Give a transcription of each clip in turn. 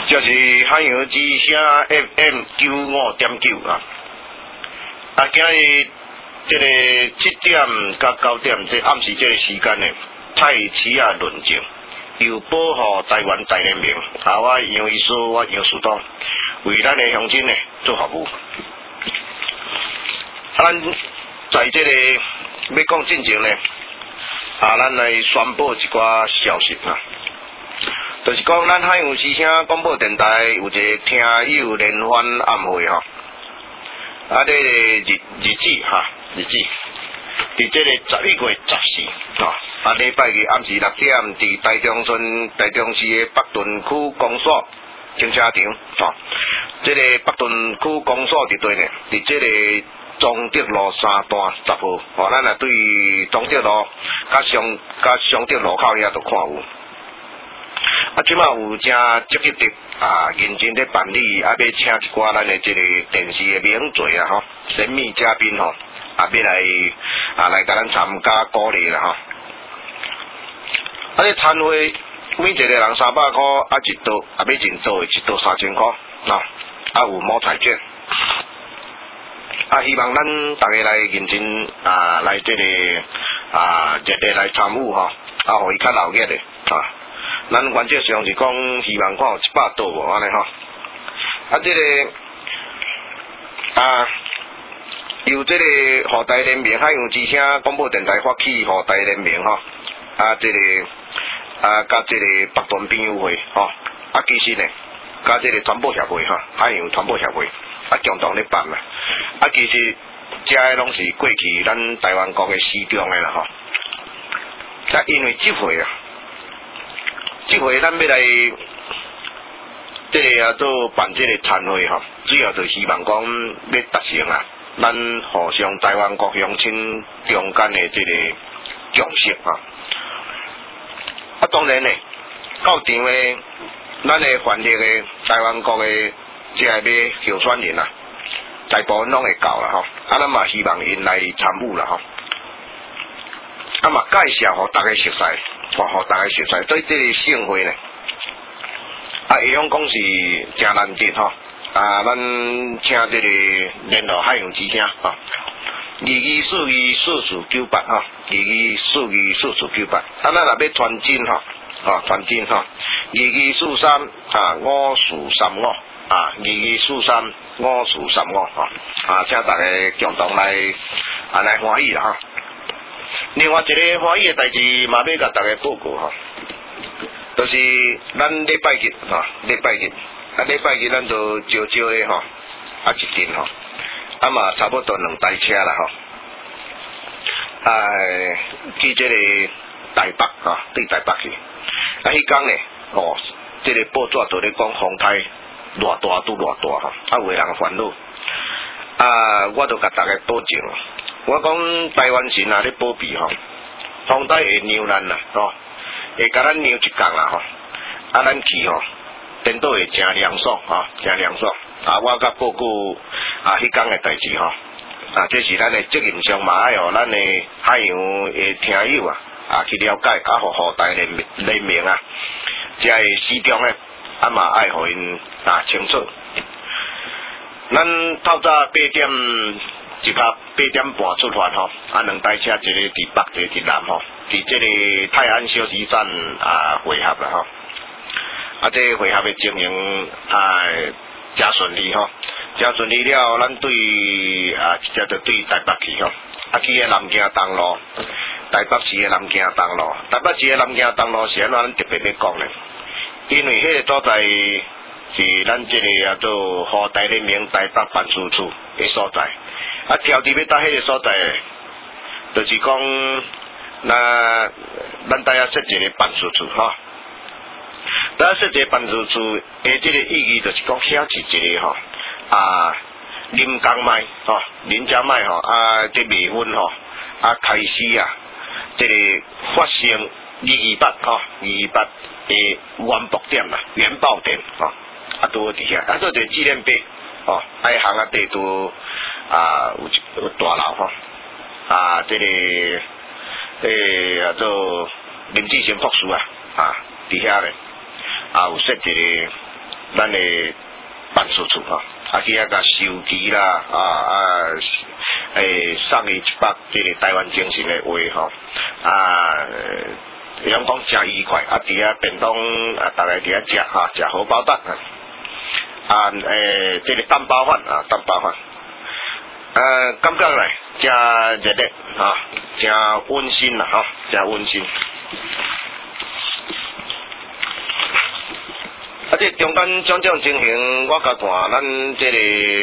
就是海洋之声 FM 95.9啊。今日这个7点到9点，这暗时这个时间呢，太市啊论证，由保护台湾大联盟我杨医师，我杨树东为咱的乡亲呢做服务。咱在这个要讲进前呢，咱来宣布一寡消息啊。就是讲，咱海洋之声广播电台有一个听友联欢暗会这个日子伫这个11月14礼拜日暗时6点，伫台中市的北屯区公所停车场这个北屯区公所伫对呢，伫这个中德路3段10号咱对中德路甲双德路口遐就看有。即马有正积极的认真咧办理，要请一寡咱的这个电视的名嘴神秘嘉宾要来甲咱参加鼓励啦这餐会每一个人300块一桌，要真多的一桌3000块有摸彩券希望咱大家来认真来这个热烈来参与互伊较热闹的咱原则上是讲，希望看有100桌无安尼这个由这个互台联盟海洋之声广播电台发起互台联盟这个甲这个北屯朋友会其实呢，甲这个传播协会海洋传播协会共同咧办其实这个拢是过去咱台湾国的师长的啦因为这回这回咱要来这个做办这个餐会主要就希望讲要达成咱互相台湾国乡亲中间的这个共识当然呢，到场的咱的范例的台湾国的这个要候选人大部分拢会到啦咱嘛希望因来参与啦嘛介绍互大家熟悉。互大家熟悉，对这个盛会呢，会用讲是真难得咱请这个联络海洋之声224298224298咱若要传真2243543522435435请大家共同来欢喜啦另外一个欢喜的代志嘛，要甲大家报告就是咱礼拜日咱就招招的一阵嘛差不多2台车啦去这个台北对台北去迄天呢这个报纸就咧讲风台偌大拄偌大有的人烦恼我就甲大家保证我讲台湾省咧保庇风台会让咱会甲咱让一天咱去颠倒会真凉爽真凉爽我甲报告迄天的代志这是咱的责任上嘛爱互咱的海洋的听友去了解互台联盟这个市长呢嘛爱互因清楚咱透早8点一甲8点半出发2台车，一个伫北，一个伫南伫这个泰安小市站会合啦这个会合的经营真顺利真顺利了，咱对直接就对台北去去南京东路，台北市的南京东路，台北市的南京东路是安怎咱特别要讲呢？因为迄个所在是咱这个做互台联盟台北办事处的所在挑伫要到迄个所在就是讲咱大家设一个办事处大家设一个办事处的这个意义就是讲遐是一个临江麦临江麦这米粉开始这个发生228的原爆点原爆点都伫遐做一个纪念碑爱行底都有大楼这个做林志成博士伫遐咧有设一个咱咱的办事处吼，去遐甲收集啦，送伊100这个台湾精神的话吼，阳光真愉快，伫遐便当大家伫遐食哈，食荷包蛋这个蛋包饭蛋包饭，感觉咧真热烈真温馨啦真温馨。这中间种种情形，我甲看咱这个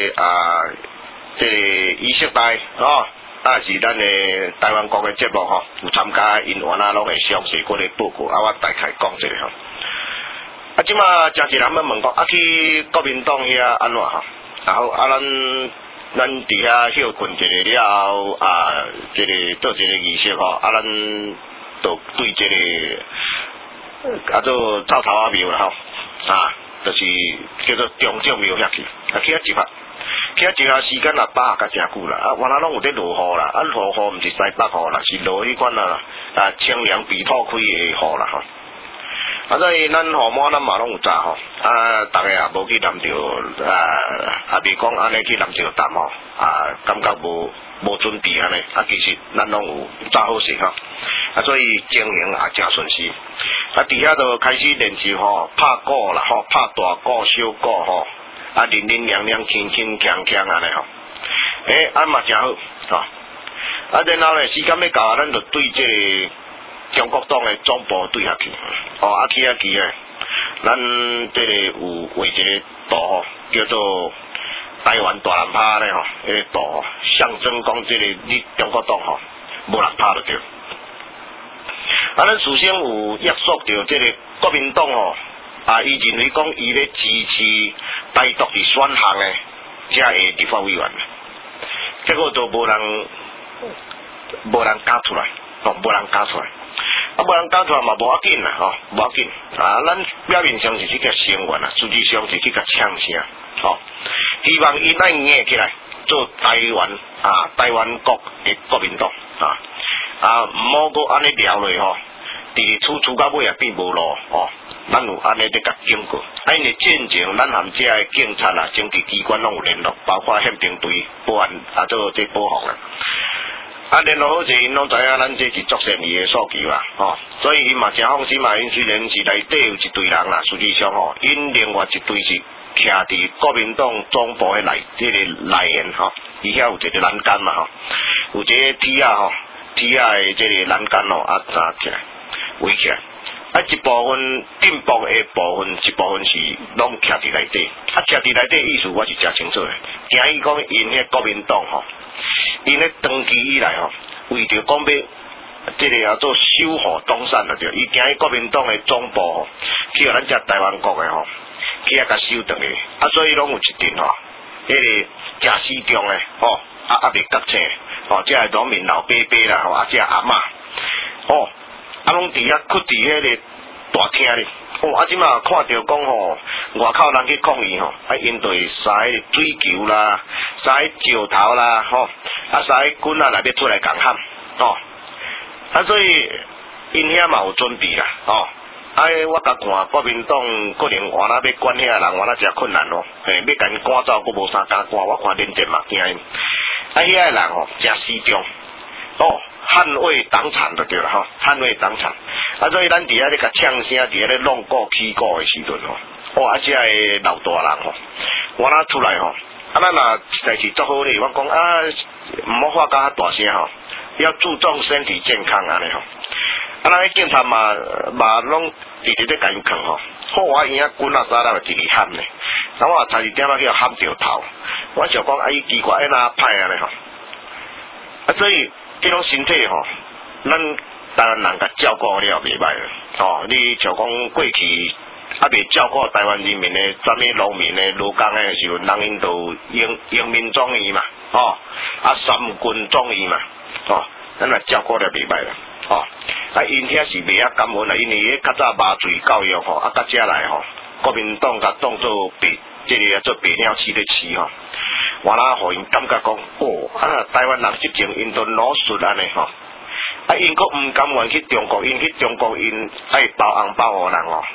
仪式台是咱的台湾国的节目有参加因员拢会详细过来报告，我大概讲一下即马真侪人要问讲，去国民党遐安怎然后咱伫遐休困一下了后这个做一个仪式咱就对这个做走头庙啦就是叫做中正庙遐去去遐集合。去遐一下时间把握甲真久啦，原来拢有在落雨啦，落雨毋是西北雨啦，是落迄款清凉鼻透开的雨啦所以咱父母咱嘛拢有早逐个也无去南潮未讲安尼去南潮淡感觉无准备安尼其实咱拢有早好势所以经营也真顺遂伫遐就开始练习拍鼓啦拍大鼓小鼓零零两两轻轻锵锵安尼嘛真好然后咧时间要到咱就对这个中国党的总部对下去去咧咱这个有画一个图叫做台湾大人拍咧迄个图象征讲这个你中国党无人拍就对咱首先有约束到这个国民党伊认为讲伊咧支持台独伫选项的这个立法委员，结果都无人讲出来，无人讲出来，无人讲出来嘛无要紧啦，无要紧咱表面上是去甲声援实际上是去甲呛声，希望伊咱硬起来做台湾国的国民党毋好搁安尼聊落伫厝到尾也变无路咱有安尼在甲经过，因为进前咱含这个警察政治机关拢有联络，包括宪兵队、保安做这保防联络好势，因拢知影咱这是作善意的诉求所以因嘛真放心因虽然是内底有一队人实际上因另外一队是徛伫国民党总部的这个内沿伊遐有一个栏杆嘛有这个铁的这个栏杆站起来围起来。一部分进步的部分，一部分是拢徛伫内底。徛伫内底意思我是真清楚的。惊伊讲因迄国民党因咧长期以来为着讲要这个做守护东山对，伊惊伊国民党的总部去互咱遮台湾国的去遐甲守转去，所以拢有一阵迄个真死忠的未觉醒这个农民老伯伯啦这阿嬷拢伫遐屈伫迄个大厅咧，即马看到讲外口人去抗议因就会撒迄水球啦，撒迄石头啦撒迄棍内要出来共喊所以因遐嘛有准备啦我甲看国民党可能原来要管遐人原来真困难要甲因赶走，佫无啥敢赶，我看连电嘛惊因遐个人真死忠捍卫党产就对了捍卫党产所以咱伫遐咧甲呛声，伫遐咧弄鼓起鼓的时阵这个老大人我若出来咱嘛实在是足好咧，我讲毋好发甲大声要注重身体健康安尼咱迄警察嘛拢直直咧甲因扛我伊遐棍啥咱就直直喊咧，我差一点去喊着头，我想讲伊奇怪哪歹安尼所以这种身体咱台湾人甲照顾了袂歹你像讲过去未照顾台湾人民的什么农民的劳工的时候，人因都英民总义嘛三军总义嘛咱也照顾了袂歹啦因遐是袂感恩啦，因为迄较早麻醉教育到遮来国民党甲当做这个做白鸟市咧市我啦，互因感觉讲台湾人实情因都老顺安尼因佫毋甘愿去中国，因去中国因爱包红包互人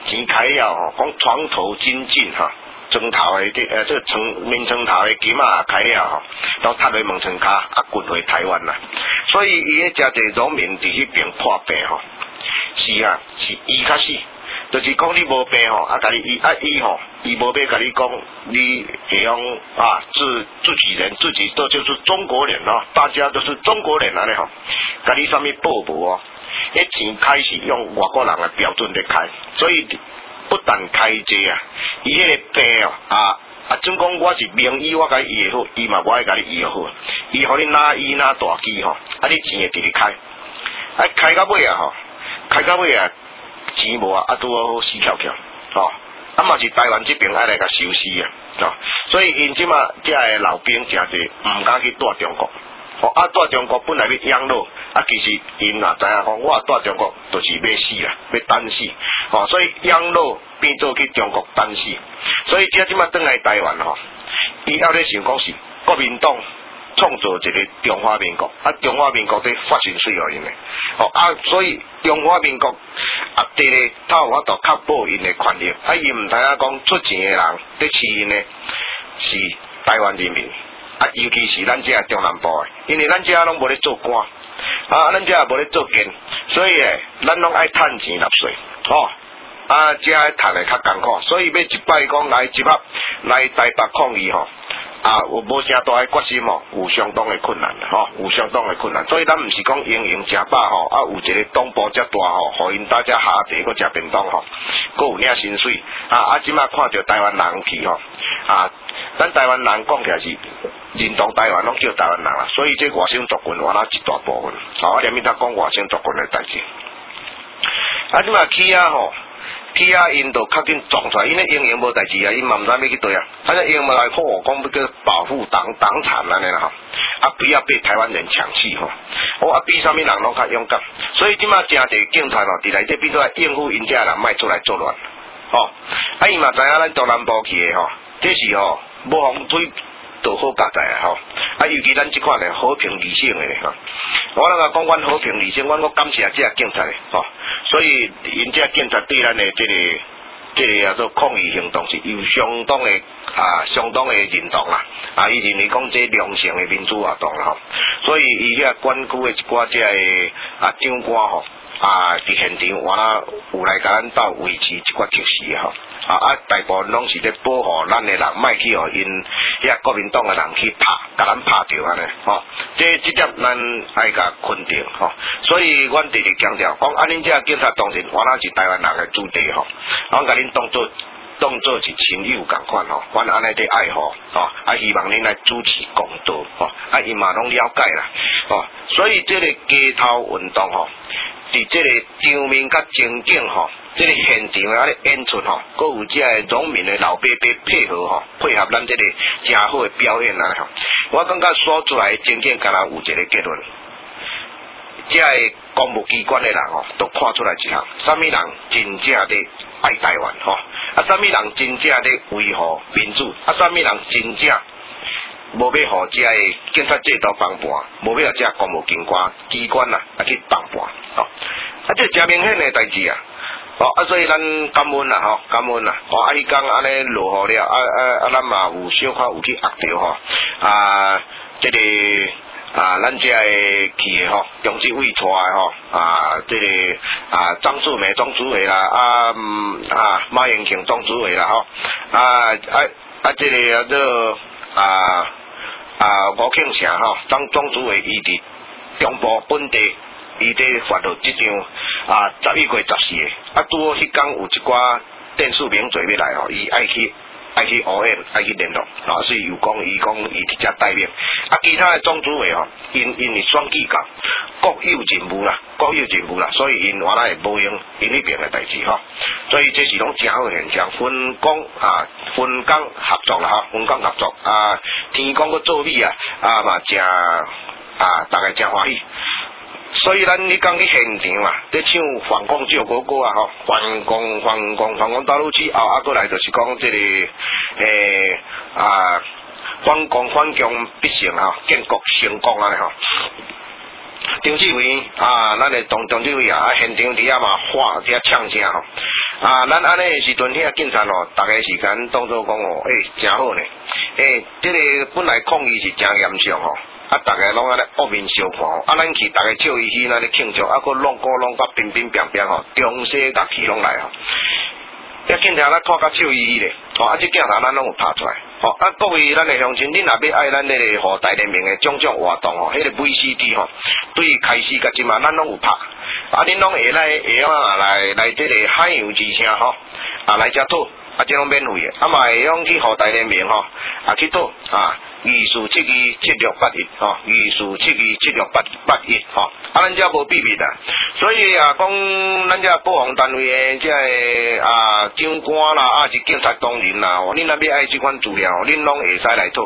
钱开了吼，讲床头金进哈，床头的这个面床头的金啊开了吼，都踏入门床骹啊，滚回台湾啦。所以伊个真侪农民伫迄边破病吼，是啊，是伊较死。就是讲你无病吼，啊，甲你伊吼，伊无要甲你讲，你会用啊自己人，自己都就是中国人哦，大家都是中国人安尼吼，甲你啥物报无哦，迄钱开始用外国人的标准来开，所以不但开济啊，伊迄个病哦总讲我是名医，我甲你医好，伊嘛我爱甲你医好，伊互你拿医拿大机吼，啊你钱会直直开，啊开到尾啊吼，开到尾啊。钱无啊，拄好死翘翘，吼，嘛是台湾这边爱来甲收尸啊，吼，所以因即马遮个老兵诚济毋敢去带中国，吼，带中国本来要养老，其实因若知影讲，我带中国就是要死啦，要等死，吼，所以养老变做去中国等死，所以即马转来台湾吼，伊还咧想讲是国民党创造一个中华民国，中华民国在发薪水互因诶，吼所以中华民国伫咧他有法度确保因诶权益，伊毋知影讲出钱诶人伫饲因诶是台湾人民，尤其是咱遮中南部诶，因为咱遮拢无咧做官，咱遮也无咧做奸，所以咱拢爱趁钱纳税，吼。遮趁诶较艰苦，所以要一摆讲来集合来台北抗议吼。有无啥大诶决心吼，有相当诶困难吼，有相当诶困难，所以咱毋是讲营食饱吼，有一个党部遮大吼，互因大家下地搁食便当吼，搁有领薪水，即马看着台湾人去吼，咱台湾人讲起来是认同台湾拢叫台湾人啦，所以这外省族群我一大部分，我连面搭讲外省族群诶代志，即马去吼。去因就较紧撞出来，因为营无代志因嘛毋知要去对啊，营无来好讲要叫保护党产安尼啦吼，不要被台湾人抢去吼，比啥物人拢较勇敢，所以即马诚侪警察伫内底变做来应付因遮人，莫出来作乱，吼，伊嘛知影咱中南部去诶吼，这是吼无风水都好加在啊吼，尤其咱即款诶和平理性诶吼，我那个讲阮和平理性，阮我感谢遮警察诶吼。所以因遮警察对咱的这个叫做抗议行动是有相当的认同啦，伊认为讲这良性的民主活动啦吼，所以伊遐管区的一寡遮个长官吼，伫现场我有来甲咱斗维持一寡秩序吼，大部分拢是咧保护咱的人，莫去互因遐国民党的人去甲咱拍着安尼吼。这点咱爱甲肯定吼，所以阮直直强调，讲恁遮警察当然我是台湾人的主地吼，阮甲恁当做是亲友共款吼，阮安尼伫爱护吼，希望恁来主持公道吼，伊嘛拢了解啦吼，所以这个街头运动吼，伫这个场面甲情景吼，这个现场的演出吼，搁有这个农民的老伯伯配合吼，配合咱这个真好的表演啊吼，我感觉说出来的情景敢若有一个结论，这个公务机关的人吼，都看出来一项，啥物人真正的爱台湾吼，啥物人真正的维护民主，啥物人真正无要互这个警察制度帮盘，无要互这公务机关去帮盘吼，这真明显的代志啊！所以咱感恩啦吼，感恩啦！迄天安尼落雨了，咱嘛有小可有去压着吼，这个咱这个去的吼，中纪委带的吼，这个张志美总主委啦，马英庆总主委啦吼，这个叫做吴庆祥吼，张总主委伊伫中部本地。伊伫发到即张11月14个，拄好迄天有一寡电视名嘴要来吼，伊爱去OM，爱去联络，所以伊讲伊伫遮待命。其他的总主委吼，因为选举到各有任务啦，所以因原来会无用因迄边的代志吼，所以这是拢真好现象，分工合作啦吼，分工合作天公搁做米嘛真大家真欢喜。所以咱你讲去现场在唱反共救国歌吼，反共大陆之后，过来就是讲这个反共必胜吼，建国成功安尼吼。张志伟咱的董志伟现场底下嘛喊底下唱声吼， 咱安尼的时阵，遐警察哦，逐个时间当作讲哦，真好呢。这个本来抗议是真严重吼，逐个拢安尼恶面相看，咱去逐个笑嘻嘻那咧庆祝，佫弄鼓弄甲乒乒乓乓吼，中西甲气拢来吼。遐警察咱看甲笑嘻嘻咧，这镜头咱拢有拍出来。各位咱的乡亲，恁若要爱咱迄个互大联盟的种种活动吼，迄个 VCD 吼，对开始甲即嘛咱拢有拍，恁拢会来这个海洋之声吼，来遮讨，这拢免费的，嘛会用去互大联盟吼，去讨24727681吼，24727681吼，咱遮无秘密的，所以讲咱遮保防单位的遮个长官啦，是警察同仁啦，恁若要爱即款资料，恁拢会使来讨，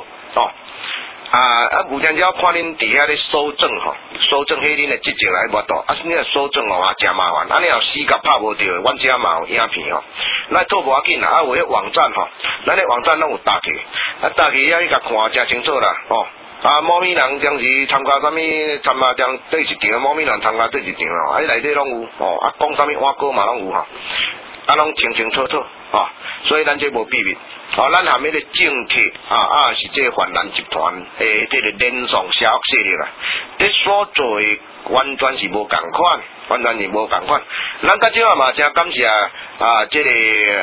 有阵只看恁伫遐咧搜证吼，搜证迄恁的职责来无度，恁若搜证哦，真麻烦，你若死甲拍无着，阮遮嘛有影片吼，咱讨无要紧啦，有迄网站吼，咱的网站拢有打起，打起遐你甲看真清楚啦，某米人当时参加啥物，参加将对一场，某米人参加对一场哦，内底拢有讲啥物碗糕嘛拢有吼，拢清清楚楚所以咱这无秘密。咱含迄个政客是这泛蓝集团这个连锁邪恶势力啦，这所做的完全是无共款，完全是无共款。咱甲即下嘛真感谢这个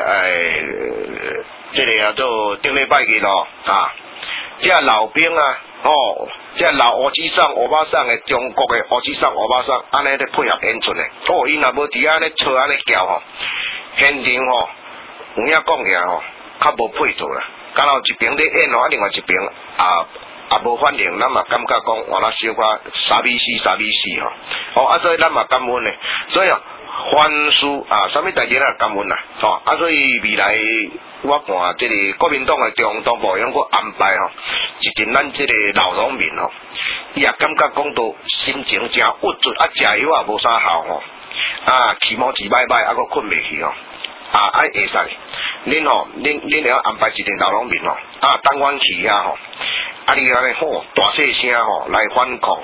这个叫做顶礼拜日咯这老兵这老乌鸡上欧巴桑的中国的乌鸡上欧巴桑，安尼咧配合演出的，因若无伫安尼笑安尼叫吼，现场有影讲起来较无配套啦，敢若一边咧演另外一边无反应，咱嘛感觉讲哇那小可傻逼死所以咱嘛感恩咧，所以凡事啥物代志咱感恩啦，所以未来我看这个国民党的中党部用个安排一群咱这个老农民伊也感觉讲到心情真郁卒，食药也无啥效起毛一摆摆，佫困袂去会使。恁会安排一群老农民等阮去遐你安尼大细声来反抗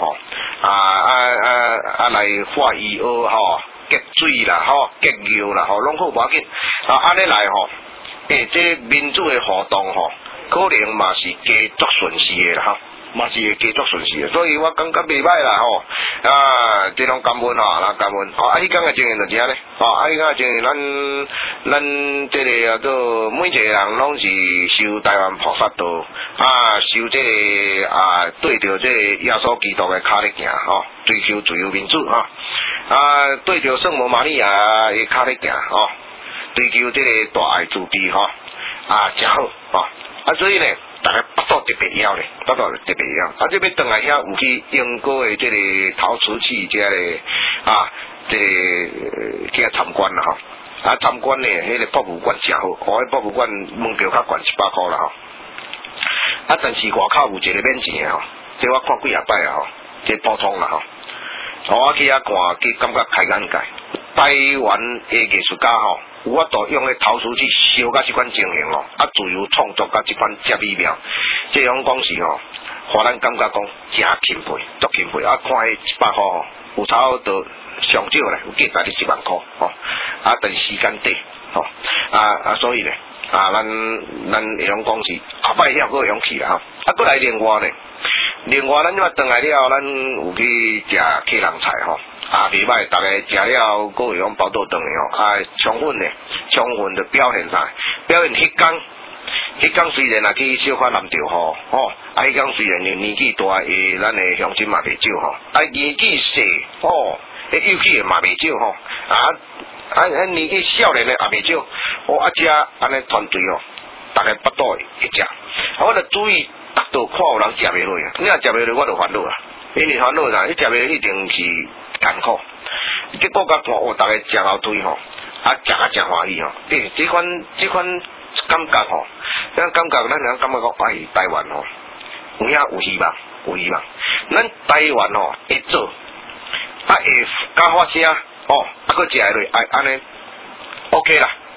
来发医蚵结水啦结尿啦拢好无要紧安尼来这民主的活动可能嘛是加足顺势的啦嘛是会加足顺势的，所以我感觉袂歹啦这种感恩咱感恩迄天的情形就这样咧迄天的情形咱这个叫做每一个人拢是受台湾菩萨道受这个对着这个耶稣基督的脚咧行追求自由民主对着圣母玛利亚的脚咧行追求这个大爱慈悲真好所以呢大家巴肚特别枵咧，巴肚特别枵这要转来遐有去英国的这个陶瓷器这个这个去参观啦参观呢迄个博物馆真好迄博物馆门票较悬100块啦但是外口有一个免钱的这我看几啊摆这普通啦我去遐看去感觉开眼界，台湾的艺术家有法度用迄陶瓷器烧甲即款情形自由创作甲即款遮美妙，这种讲是互咱感觉讲真钦佩，足钦佩看迄100块有差不多上少咧，有价值你1万块但是时间短所以咧咱会用讲是摆遐佫会用去啦佫来另外咱即摆转来了，咱有去食客人菜袂歹，大家食了佫会用包倒顿的充分的表现啥？表现迄天虽然去小可南调迄天虽然年纪大咱的乡亲嘛袂少年纪小有气的嘛袂少年纪少年的也袂少食安尼团队大家巴肚会食我著注意达到看有人食袂落你若食袂落我就烦恼啦，因为烦恼啥？你食袂落一定是艰苦，结果甲看大家食到堆食真欢喜这款感觉咱感觉咱感觉讲台湾有遐有希望，咱台湾会做会加发声佫食会落安尼 OK 啦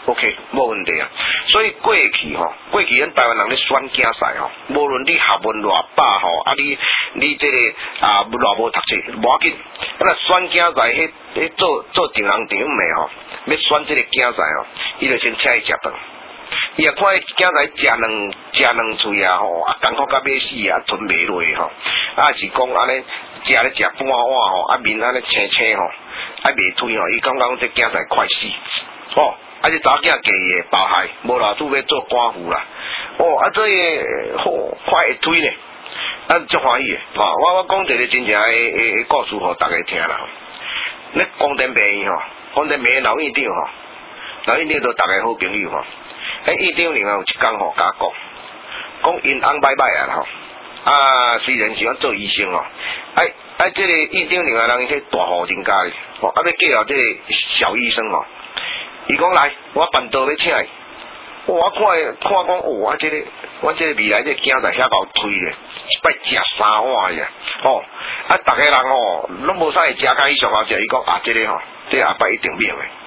OK， 无问题啊。所以过去咱台湾人咧选竞赛无论你学问偌饱你这个偌无读册，无要紧。咱选竞赛迄做丈人丈妹要选这个竞赛伊就先请伊食饭。伊也看迄竞赛食两喙艰苦甲要死吞袂落是讲安尼食咧食半碗面安尼青青袂推伊感觉这竞赛快死这查某囝家己的包害，无偌拄要做寡妇啦所以快会推呢足欢喜的我讲一个真正的故事互大家听啦咧光电病院光电病院老院长老院长都大家好朋友院长另外有一天甲我讲因翁拜拜啦虽然是要做医生这个院长另外人去大户人家哩要介绍这个小医生伊讲来，我办桌要请伊。我看讲我这个未来这囝仔遐够推咧，一摆食3碗呀，大家人拢无啥会食甲伊上好食，伊讲这个这下摆一定免诶。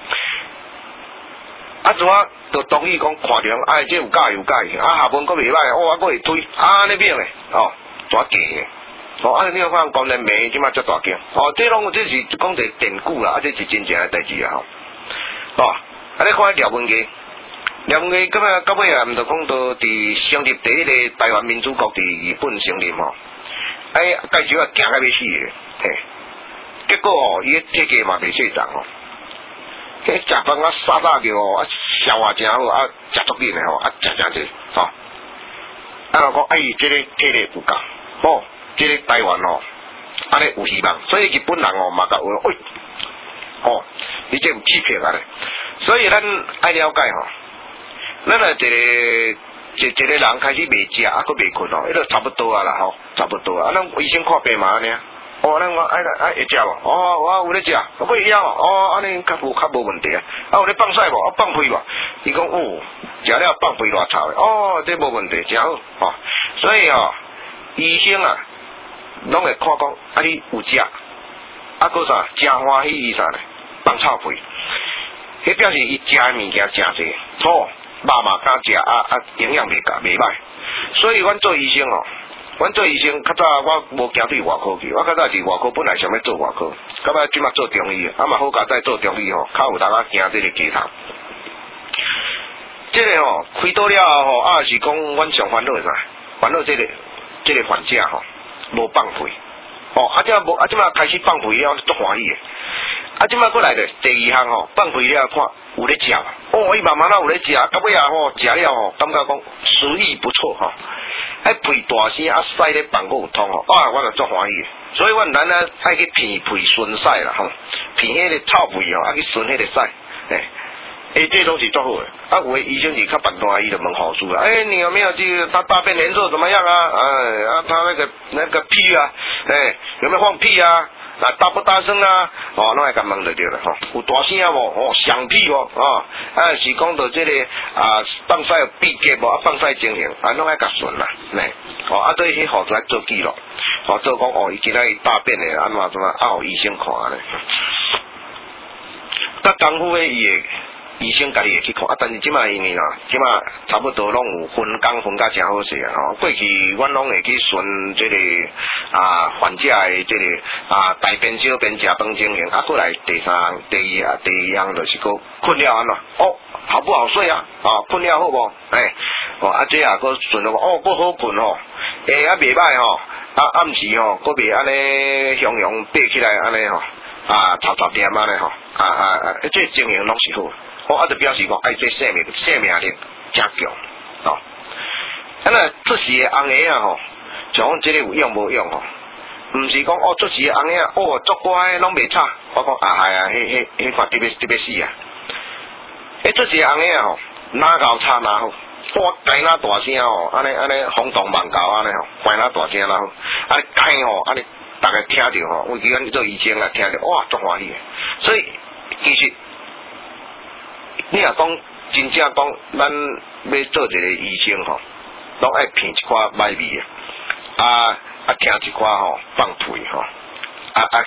怎啊就同意讲看着这有介意，下文佫袂歹，我佫会推，安尼免诶，怎假诶？你有看讲人名即马遮大惊，这是讲一个典故啦，这是真正诶代志啊，你看廖文基到尾毋着讲到伫成立第一个台湾民主国伫日本成立介绍行甲要死诶，结果伊个体格嘛袂细长食饭沙沙叫消化真好食足紧诶食真济就讲这个体力有够这个台湾安尼有希望，所以日本人嘛甲有你这有欺骗咧。所以咱爱了解咱一个人开始袂食佫袂困迄就差不多啊啦差不多咱医生看病嘛安尼咱我会食无我有咧食我会晓安尼较无问题有咧放屎无放屁无伊讲食了放屁偌臭的这无问题真好所以医生拢会看讲你有食佫啥真欢喜伊啥咧放臭屁迄表示伊食诶物件真济肉嘛敢食营养袂歹所以阮做医生较早我无行对外科去我较早是外科本来想要做外科到尾即马做中医嘛好佳再做中医较有大家行这个街头这个开刀了后是讲阮上烦恼啥烦恼这个患者无放屁即马开始放屁了足欢喜的即摆过来咧，第二项放屁了看有咧食伊慢慢有咧食，到尾食了感觉讲食欲不错屁大声屎咧放佫有通我就足欢喜所以阮咱爱去骗屁顺屎啦骗迄个臭屁去顺迄个屎这都是足好的有的医生是较笨蛋，伊就问护士啦你有没有他大便连做怎么样他那个屁有没有放屁大不大声拢会甲问就对了有大声无响屁是讲到这个放屎有闭结无放屎情形拢爱甲顺啦对迄护士来做记录做讲伊今仔伊大便的安怎互医生看咧甲功夫的伊会医生家己会去看但是即摆因为即摆差不多拢有分工分甲真好势过去阮拢会去顺这个患者的这个大便小便食饭情形过来第二项就是讲困了安怎好不好睡困了好无这佫顺了佫好困袂歹暗时佫袂安尼雄雄爬起来安尼吵点安尼这情形拢是好就表示讲这生命力真强这时的红牙像讲这个有用无用毋是讲这时的红牙足乖拢袂吵我讲迄看特别死这时的红牙哪够吵哪好我改哪大声安尼轰动万教安尼改哪大声啦安尼改安尼大家听着有几个做医生听着足欢喜所以其实你若讲真正讲咱要做一个医生拢爱骗一寡歹味听一寡放屁去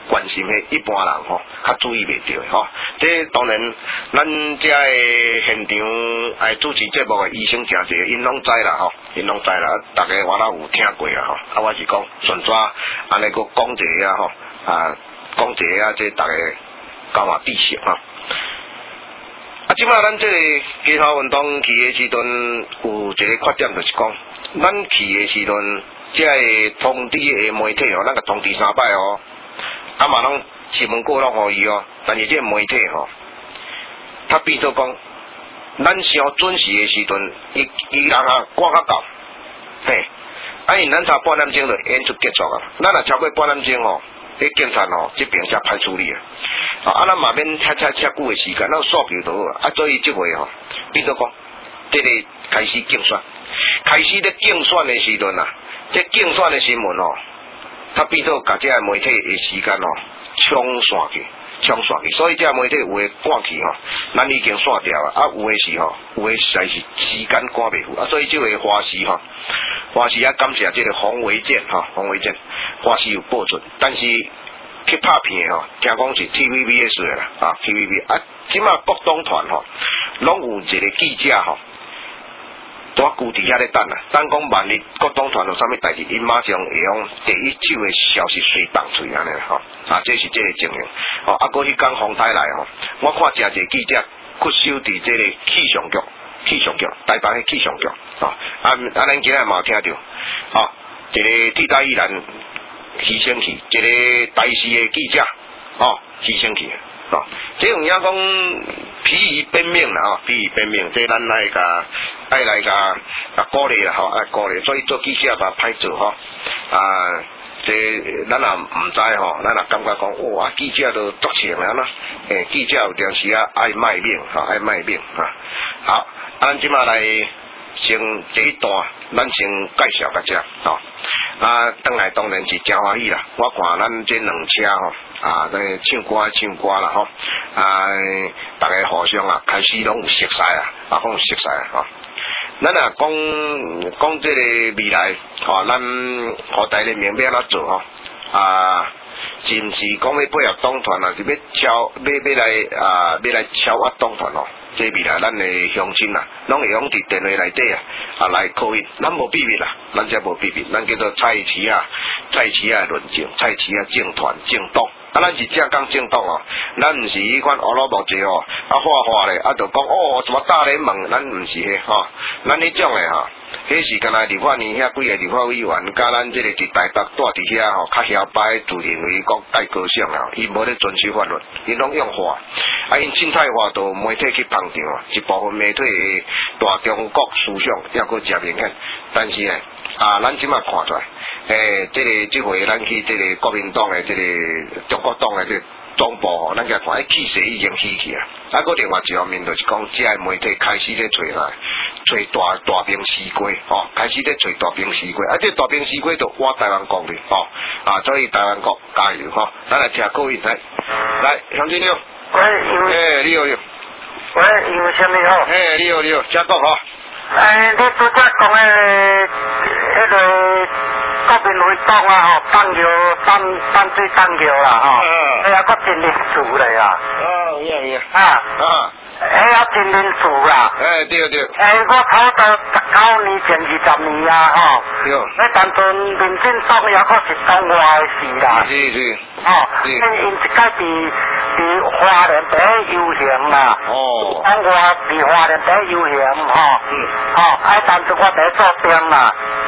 关心迄一般人吼，较注意袂到的吼。这当然，咱遮个现场爱主持节目的医生诚侪，因拢知啦吼，因拢知啦，大家我也有听过啊吼。啊，我是讲顺纸安尼个讲一个啊吼，啊讲一个啊，这大家交嘛知识吼。啊，即摆咱这个街头运动去的时阵，有一个缺点就是讲，咱去的时阵，这个通知的媒体哦，咱个通知3摆哦，啊嘛拢新闻稿拢互伊哦，但是这个媒体吼，他变做讲，咱上准时的时阵，伊人啊赶较到，嘿，啊因咱差半点钟就演出结束啊，咱若超过半点钟吼，迄警察吼这边才歹处理啊。啊，咱嘛免遐久的时间，咱刷票就好啊。啊，所以即回吼，变做讲，这个开始竞选，开始咧竞选的时阵啊，这竞选的新闻吼，他变做甲这个媒体的时间吼冲线去，所以这个媒体有诶赶去吼，咱已经线掉啊，啊有诶是吼，有诶实在是时间赶袂赴啊，所以即回花絮吼，花絮啊感谢这个洪维健花絮有报出，但是。去拍片吼，听讲是 TVBS 的啦，啊 TVB 啊，即马国党团吼，拢有一个记者吼，都固伫遐咧等啊，等讲万一国党团有啥物代志，因马上会用第一手的消息随放出安尼吼，啊这是这个情形，哦啊，过迄天风台来吼，我看真侪记者屈守伫这个气象局，台北的气象局，啊咱今日嘛有听到，啊一个替代役人。牺牲去，一个台视的记者，哦，牺牲去，哦，这有影讲疲于奔命啦，哦，疲于奔命，这咱爱来甲鼓励啦，吼，爱鼓励，所以做记者嘛歹做吼，啊，这咱也唔知吼，咱也感觉讲，哇，记者都足强啊呐，记者有当时啊爱卖命，哈，爱卖命啊，好，咱即马来先第一段，咱先介绍个遮，哦。啊，转来当然是真欢喜啦！我看咱这两车吼，啊，唱歌啦吼，啊，大家互相啊，开始拢有熟悉啊，啊，讲有熟悉啊吼。咱啊讲这个未来，吼，咱互大家明白怎做吼，啊，是毋是讲要配合党团啊？是要要来超越党团哦？这未来咱的乡亲啊，拢会用伫电话内底啊来考验，咱无秘密啦，咱这无秘密，咱叫做蔡市啊论证，蔡市啊政团政党，啊咱是正讲政党哦，咱毋是迄款乌鲁木齐哦，啊画咧，啊就讲哦怎么大联盟，咱毋是迄吼，咱迄种诶吼。迄是干那立法院遐几个立法委员，甲咱这个伫台北住伫遐吼，较嚣摆自认为讲戴高尚啊，伊无咧遵守法律，因拢用话，啊因凊彩话到媒体去捧场啊，一部分媒体的大中国思想抑阁真明显，但是呢，啊咱即马看出来，这回咱去这个国民党的这个中国党的这个总部吼，咱甲看迄气势已经起去啊，啊个另外一方面就是讲，这个媒体开始咧找大兵西瓜，吼，开始咧找大兵西瓜，啊，这大兵西瓜就我台湾国的，吼，啊，所以台湾国加油，吼，咱来听各位来，乡亲你好，喂，你好， 喂，有啥物好？ 你好，请讲吼。 你拄则讲迄个国民运动啊，吼，放水放桥啦，吼，还阁真历史嘞啊。 有啊。迄啊真民主啦， 对。 我考到19年前20年啊，吼， 对。 当阵民进党也阁是党外的事啦， 是， 因一届伫花莲第一游行啦，党外伫花莲第一游行，当阵我第一做兵啦，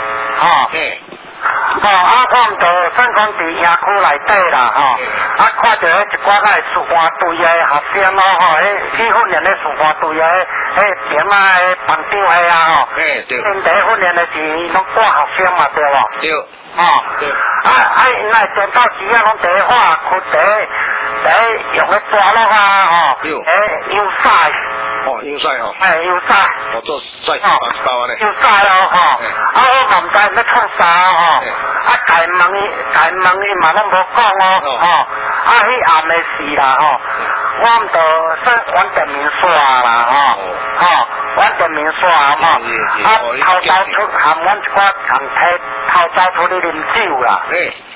我毋着算讲伫营区内底啦，看着一寡个士官队的学生咯，去训练的士官队的迄兵啊，班长迄啊， 对。 因第一训练的是拢带学生嘛，对无？ 对。 因来电到时啊，拢第一化区第一用个抓落啊，优赛。 优赛吼。 优赛。 我做赛包安尼。 优赛咯，我嘛毋知要创啥吼，家问伊嘛拢无讲迄暗的事啦，我毋着说阮电面线啦，阮电面线头早出含阮一寡人体头早出去啉酒啦。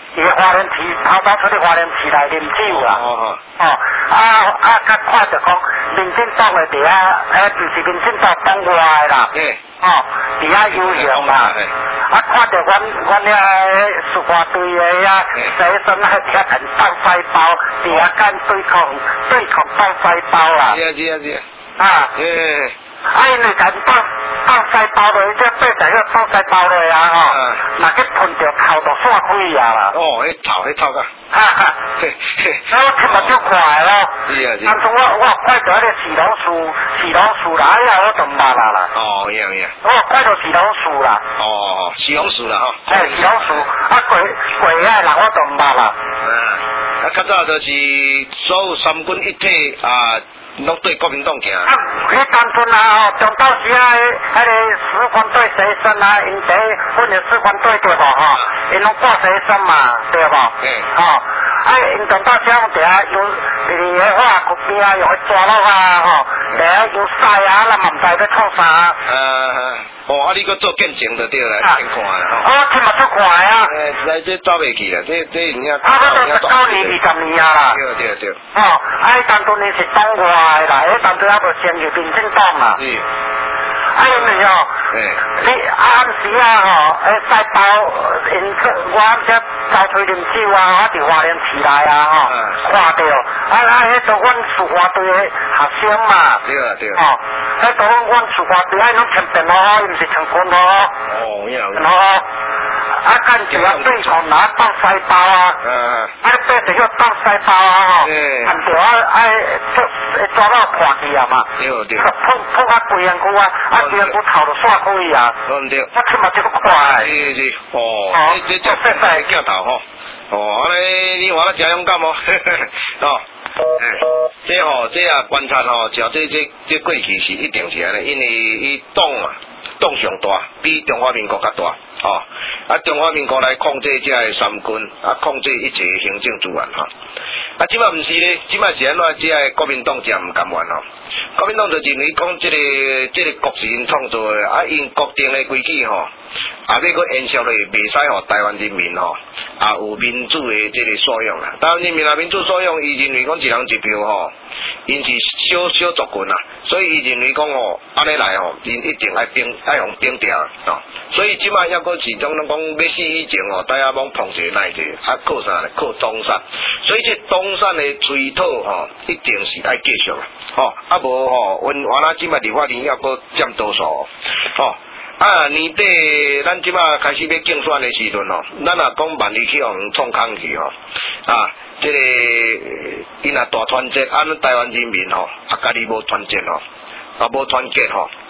伊花莲市偷偷出去花莲市来啉酒啦。甲看着讲，民进党的伫遐，不是民进党党外的啦。伫遐游行啦。看着阮遐书画队的遐学生喺遐肯放西包，伫遐干对抗放西包啦。 是。 因为敢放西包落，即八十个放西包落啊若去喷着头就散开啊啦。 迄头个。 我听目睭看咯。当初我看到迄个石榕树啦，我就捌啦。我看到石榕树啦。 石榕树啦吼。 石榕树，过遐啦，我就捌啦。 较早就是所有三军一体拢对国民党行。 迄当阵中岛时迄个士官队学生因分的士官队对无因拢挂学生嘛，对无？因中岛时伫遐有个化国边又去抓落伫遐有晒咱嘛唔知要创啥。 你搁做见证就对啦，先看啦。 听目睭看实在这走袂去啦，这人家。 都19年、20年啦。 对。 当初你是党外啦，当初还无先入民进党啦。因为你暗时西包我暗时走出啉酒我伫花莲市内看到，迄都阮书画队的学生嘛。 对。 迄都阮书画队拢穿便伊毋是穿军干住对抗放西包八十个放西包看着抓到看去嘛。 对。 碰规身躯规身躯头就散开我听目睭看这叫细细镜头你话咱真勇敢这观察照这过去是一定是安尼，因为伊党上大，比中华民国较大。中华民国来控制这个三军，控制一切行政资源即摆毋是咧，即摆是安怎？这个国民党真毋甘愿国民党就认为讲这个国是因创造的，因国定的规矩要搁延续咧，袂使互台湾人民有民主的这个素养啦。台湾人民民主素养，伊认为讲一人一票因是小族群所以伊认为讲安尼来因一定要用顶掉所以即摆抑搁是种讲要死以前大家拢碰者来者，靠啥咧？靠东山，所以这东山的追讨一定是爱继续无原来即摆立法院抑搁占多数年底咱即摆开始要竞选的时阵咱也讲万里去互创空去这个因大团结，咱台湾人民家己无团结无团结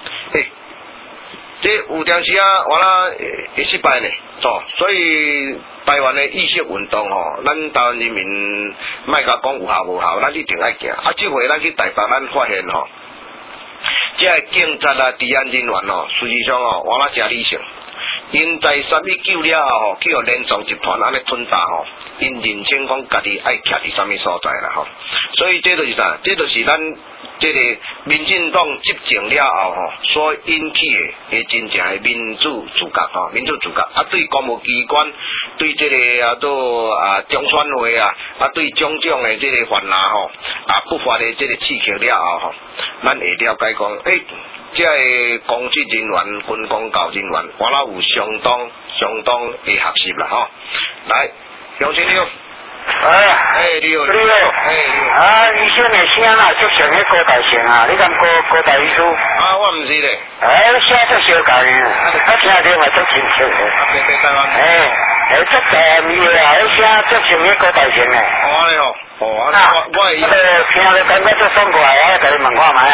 这有当时原来会失败呢所以台湾的意识运动咱台湾人民莫甲讲有效无效，咱一定爱行这回咱去台北咱发现这个警察治安人员实际上原来真理性，因在319了后去互联想集团安尼吞打因认清讲家己爱徛伫啥物所在啦所以这就是啥？这就是咱这个民进党执政了后所引起的真正的民主自觉民主自觉对公务机关对这个中选会对种种的这个犯难不法的这个刺激了后咱会了解讲这个公职人员、军公教人员，我有相当的学习啦来，杨先生。你好。 医生的声足像迄高大成你敢高大医师？ 我毋是咧。 你声足相共我听着嘛足亲切的。足淡伊你声足像迄高大成我听着感觉足爽快我甲你问看卖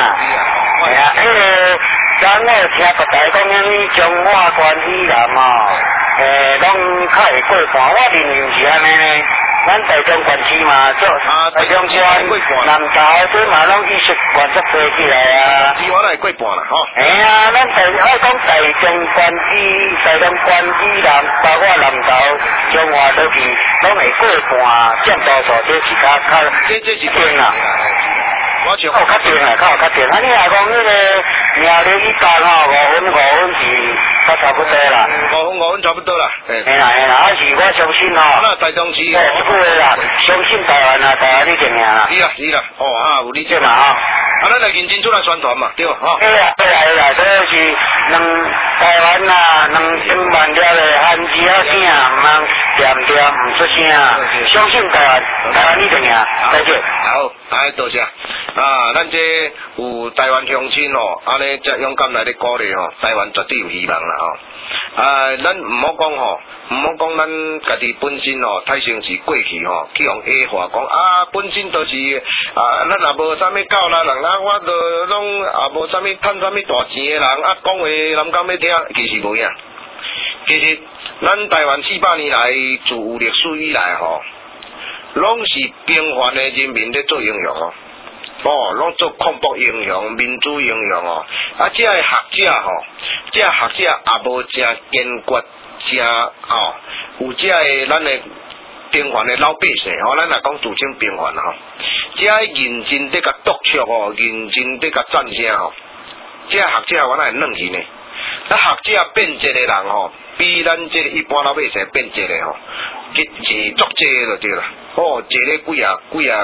咱听别台讲你中华关以南拢较会过半，我认为是安尼。咱台中县市嘛，台中县南投这嘛拢意识管足多起来我来过半啦咱讲台中县以南，包括南投、中华都去，拢会过半，占多数，这是这是定啦。较有较定。你若讲迄个苗栗以南5分是差不多啦。 5分差不多啦。 嘿啦，是我相信哦。 那台中市哦，这句话啦，相信台湾啊，台湾一定赢啦。 是啦，有你这嘛啊。 咱来认真出来宣传嘛，对哈。 对啦，这是台湾啊，2000万粒的汉字啊声，唔掂唔出声，相信台湾一定赢，再见。 好，多谢。咱这有台湾乡亲哦，安尼才勇敢来咧鼓励吼，台湾绝对有希望啦吼。咱唔好讲吼，唔好讲咱家己本身吼，太成是过去吼，去用矮化讲本身都是咱也无啥物教啦人我都拢也无啥物趁啥物大钱的人讲话人敢要听，其实无影。其实咱台湾400年来自有历史以来吼，拢是平凡的人民咧做英雄哦。拢做抗暴英雄、民主英雄哦。这个学者吼，这个学者也无真坚决，有这个咱的平凡的老百姓吼，咱也讲自称平凡吼。这个认真伫甲督促吼，认真伫甲赞声吼。这个学者我那会软去呢。那学者变节的人吼，比咱这一般老百姓变节的吼，是足济就对啦。节咧几啊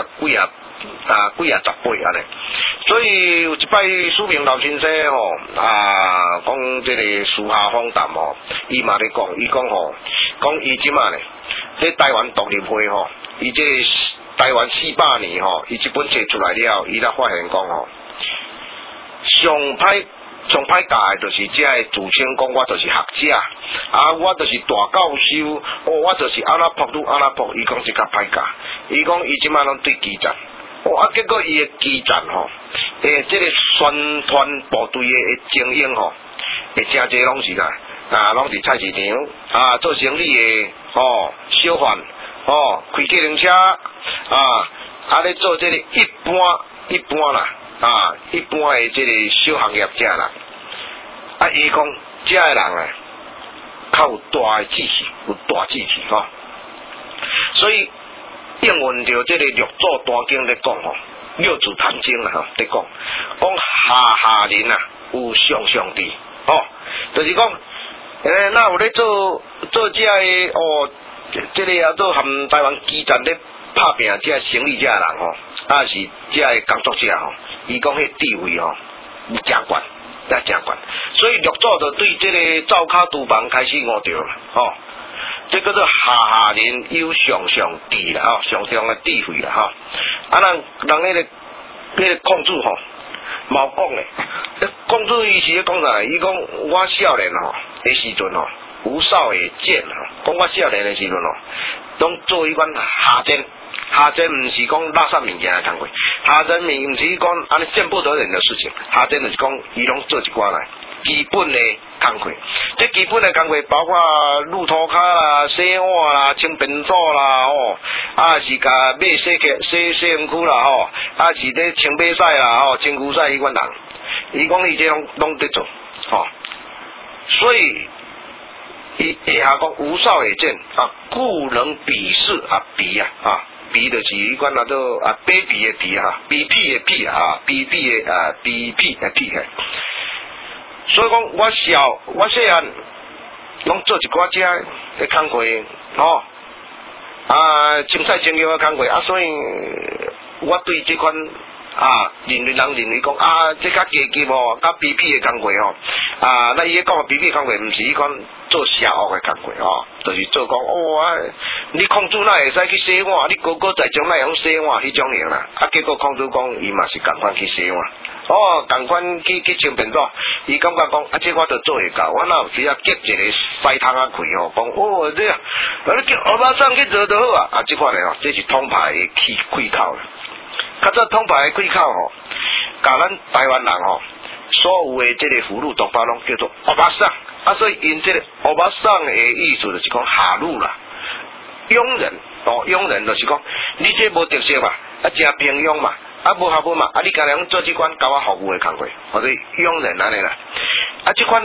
十倍安尼，所以有一摆苏明老先生吼讲这个私下访谈吼，伊嘛咧讲，伊讲吼，讲伊即马咧，这台湾独立会吼，伊这个台湾400年吼，伊这本册出来了，伊才发现讲吼，上歹教的就是这个自称讲我就是学者，我就是大教授，我就是安那扑，伊讲是较歹教，伊讲伊即马拢对基层。结果伊的基层吼，这个宣传部队的精英吼，真侪拢是啦，拢是菜市场做生意的小贩开计程车咧做这个一般啦一般的这个小行业者啦，伊讲这个人较有大的志气，有大志气吼，所以。应运着这个六祖大经咧讲吼，六祖坛经啦吼，咧讲下人有上智就是讲，那有咧做这个这个也做含台湾基层咧拍拼这生意这人吼，是这个工作者吼，伊讲迄地位吼有真悬，真悬，所以六祖就对这个灶骹厨房开始悟着啦这叫做下人有上智啦上上的智慧啦人迄个孔子毛讲咧，孔子伊是咧讲啥？伊讲我少年的时阵无少会见讲我少年的时阵拢做一款下贱毋是讲垃圾物件的工作，下贱毋是讲安尼见不得人的事情，下贱就是讲伊拢做一寡来。基本的工课，这基本的工课包括撸涂骹啦、洗碗啦、清便所啦，是甲买洗身躯啦，是咧清马屎啦，清牛屎迄款人，伊讲伊这拢得做，所以伊下下讲无少也见故能比视比就是迄款做卑鄙的鄙比屁的屁比比的比屁的屁所以讲我细汉拢做一寡遮的工课青菜青叶的工课所以我对这款人认为讲这较低级较卑鄙的工课那伊讲卑鄙的工课毋是迄款做邪恶的工课就是做讲你控制哪会使去洗碗，你哥哥在将哪样洗碗迄种样啦结果控制讲伊嘛是共款去洗碗共款去清便所，伊感觉讲这我都做会到，我哪有需要结一个西汤开讲这你叫欧巴桑去做就好这款的这是通牌的开口啦。较早通牌的开口甲咱台湾人所有的这个俘虏同胞拢叫做欧巴桑所以因这个欧巴桑的意思就是讲下路啦，庸人就是讲你这无特色嘛真平庸嘛无学问嘛你干那做这款甲我服务的工作或者庸人安尼啦这款人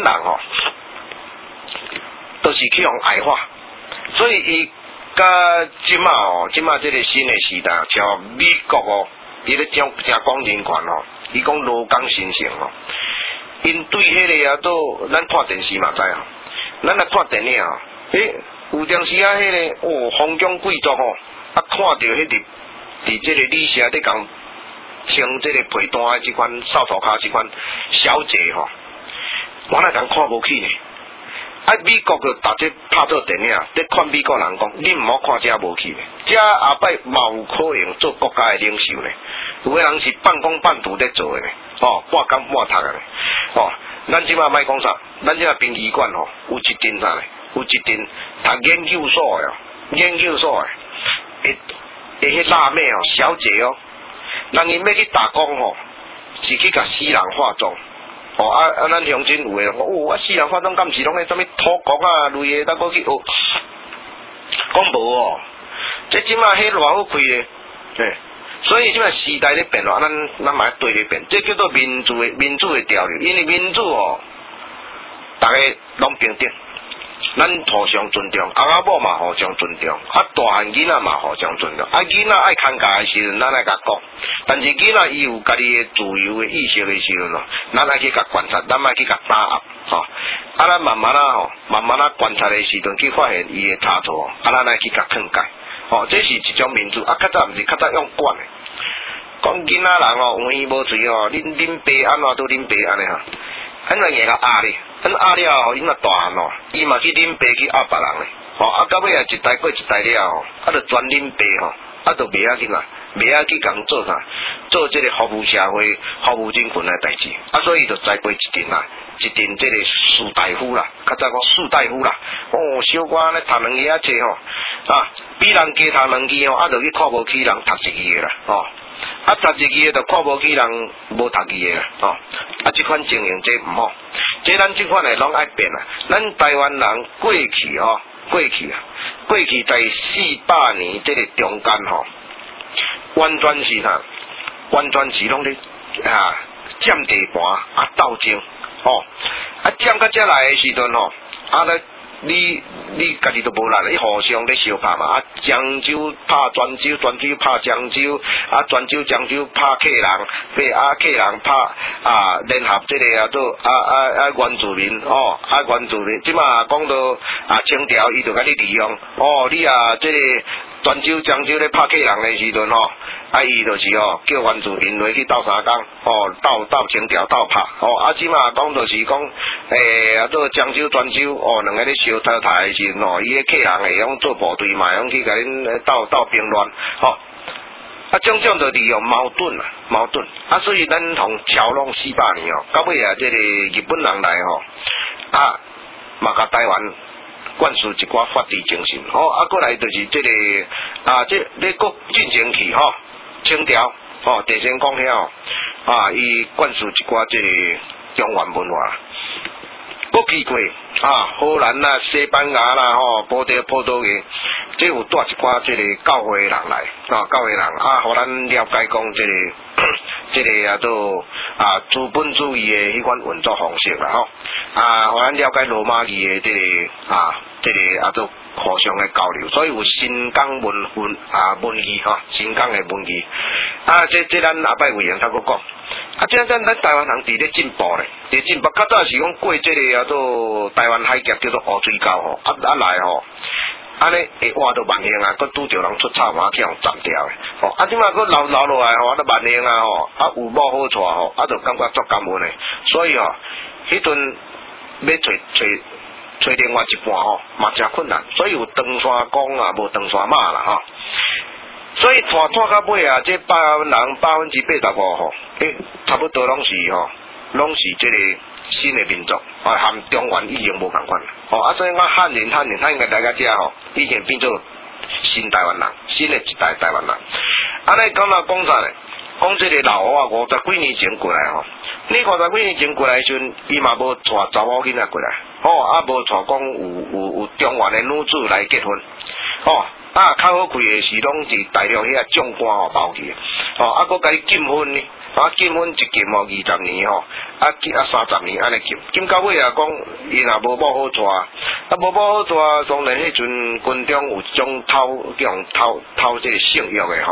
都是去用矮化，所以伊甲即马这个新的时代像美国伊咧讲真讲人权伊讲劳工新生因对迄个都咱看电视嘛知咱来看电影哦，有当时啊，迄个封疆贵族吼，啊看到迄伫这个李舍伫讲穿这个皮单的这款扫帚骹这款小姐吼，我来讲看无起呢。啊，美国就逐只拍做电影，伫看美国人讲，你毋好看遮无去呢，遮后摆嘛有可能做国家的领袖呢。有个人是半工半读咧做的呢，半工半读的呢。咱即马莫讲啥，咱即马殡仪馆吼，有一阵啥呢？有一阵读研究所的，研究所的，迄辣妹哦，小姐哦，人伊要去打工吼，是去甲死人化妆。咱乡亲有诶，死人化妆敢毋是拢迄啥物土国啊类诶，咱过去学，讲无哦，这即马迄偌好开咧，所以即马时代咧变咯，咱嘛对咧变，这叫做民主诶潮流，因为民主哦，大家拢平等。咱互相尊重，翁仔某嘛互相尊重，大汉囡仔嘛互相尊重。囡仔爱看家的时阵，咱爱甲讲；但是囡仔伊有家己的自由的意识的时阵咯，咱爱去甲观察，咱爱去甲打压，咱慢慢观察的时阵，去发现伊的差错，咱爱去甲劝解。这是一种民主。较早毋是较早用管的，讲囡仔人有耳无嘴恁爸安怎都恁爸安尼安怎硬甲压咧？压了后，因若大汉伊嘛去恁爸去压别人咧。到尾一代过一代了就专恁爸就袂要紧啦，袂要去共做啥，做这个服务社会、服务人群的代志。所以就栽培一阵啦，一阵这个士大夫啦，较早讲士大夫啦，小可咧读两个册比人加读两支就去看无起人读一支的啦，读一支的就看无起人无读支的啦，这款情形这毋好，这咱这款的拢爱变啦。咱台湾人过去在400年这个中间完全是啥？完全是拢咧占地盘斗争占到遮来的时阵咧。你家己都无力，你互相咧相拍嘛，漳州拍泉州，泉州拍漳州，泉州漳州拍客人，客人拍联合这个做原住民原住民，即马讲到清朝，伊就甲你利用你这个泉州漳州咧拍客人的时阵伊就是叫原住民落去斗相共斗清朝斗拍即马讲就是讲做漳州泉州两个咧相淘汰的时阵伊个客人会用做部队嘛，用去甲恁斗兵乱种种就利用矛盾所以咱同超拢400年到尾这个日本人来嘛甲台湾灌输一寡法治精神过来就是这个这咧国进前期清朝地仙讲遐伊灌输一寡这个中原文化。国去过荷兰啦、西班牙啦、波多嘅，即有带一寡即个教会人来，教会人互咱了解讲即个做资本主义的迄款运作方式啦互咱了解罗马语的即个做互相的交流，所以有新港文艺新港的文艺这咱下摆有闲再搁讲。这咱台湾人伫咧进步咧，伫进步。较早是讲过这个做台湾海峡叫做乌水沟来安尼会挖到万兴佫拄着人出草嘛，去互斩掉的。即马佫流落来都万兴有某好带就感觉足感恩的。所以迄阵要找另外一半嘛真困难，所以有长山公无长山马啦所以拖到尾这台湾人85%差不多拢是这个新的民族含中原已经无共款所以我汉人应该大家知已经变做新台湾人，新的一代台湾人。安尼讲啥呢？讲这个老吴50几年前过来你50几年前过来的时阵，伊嘛无带查某囡仔过来无带讲有中原的女子来结婚较好开的是拢是大陆遐将官包去佫甲你禁婚呢禁婚一禁20年30年安尼禁到尾讲伊若无某好带无某好带，当然迄阵军中有种偷这个性欲的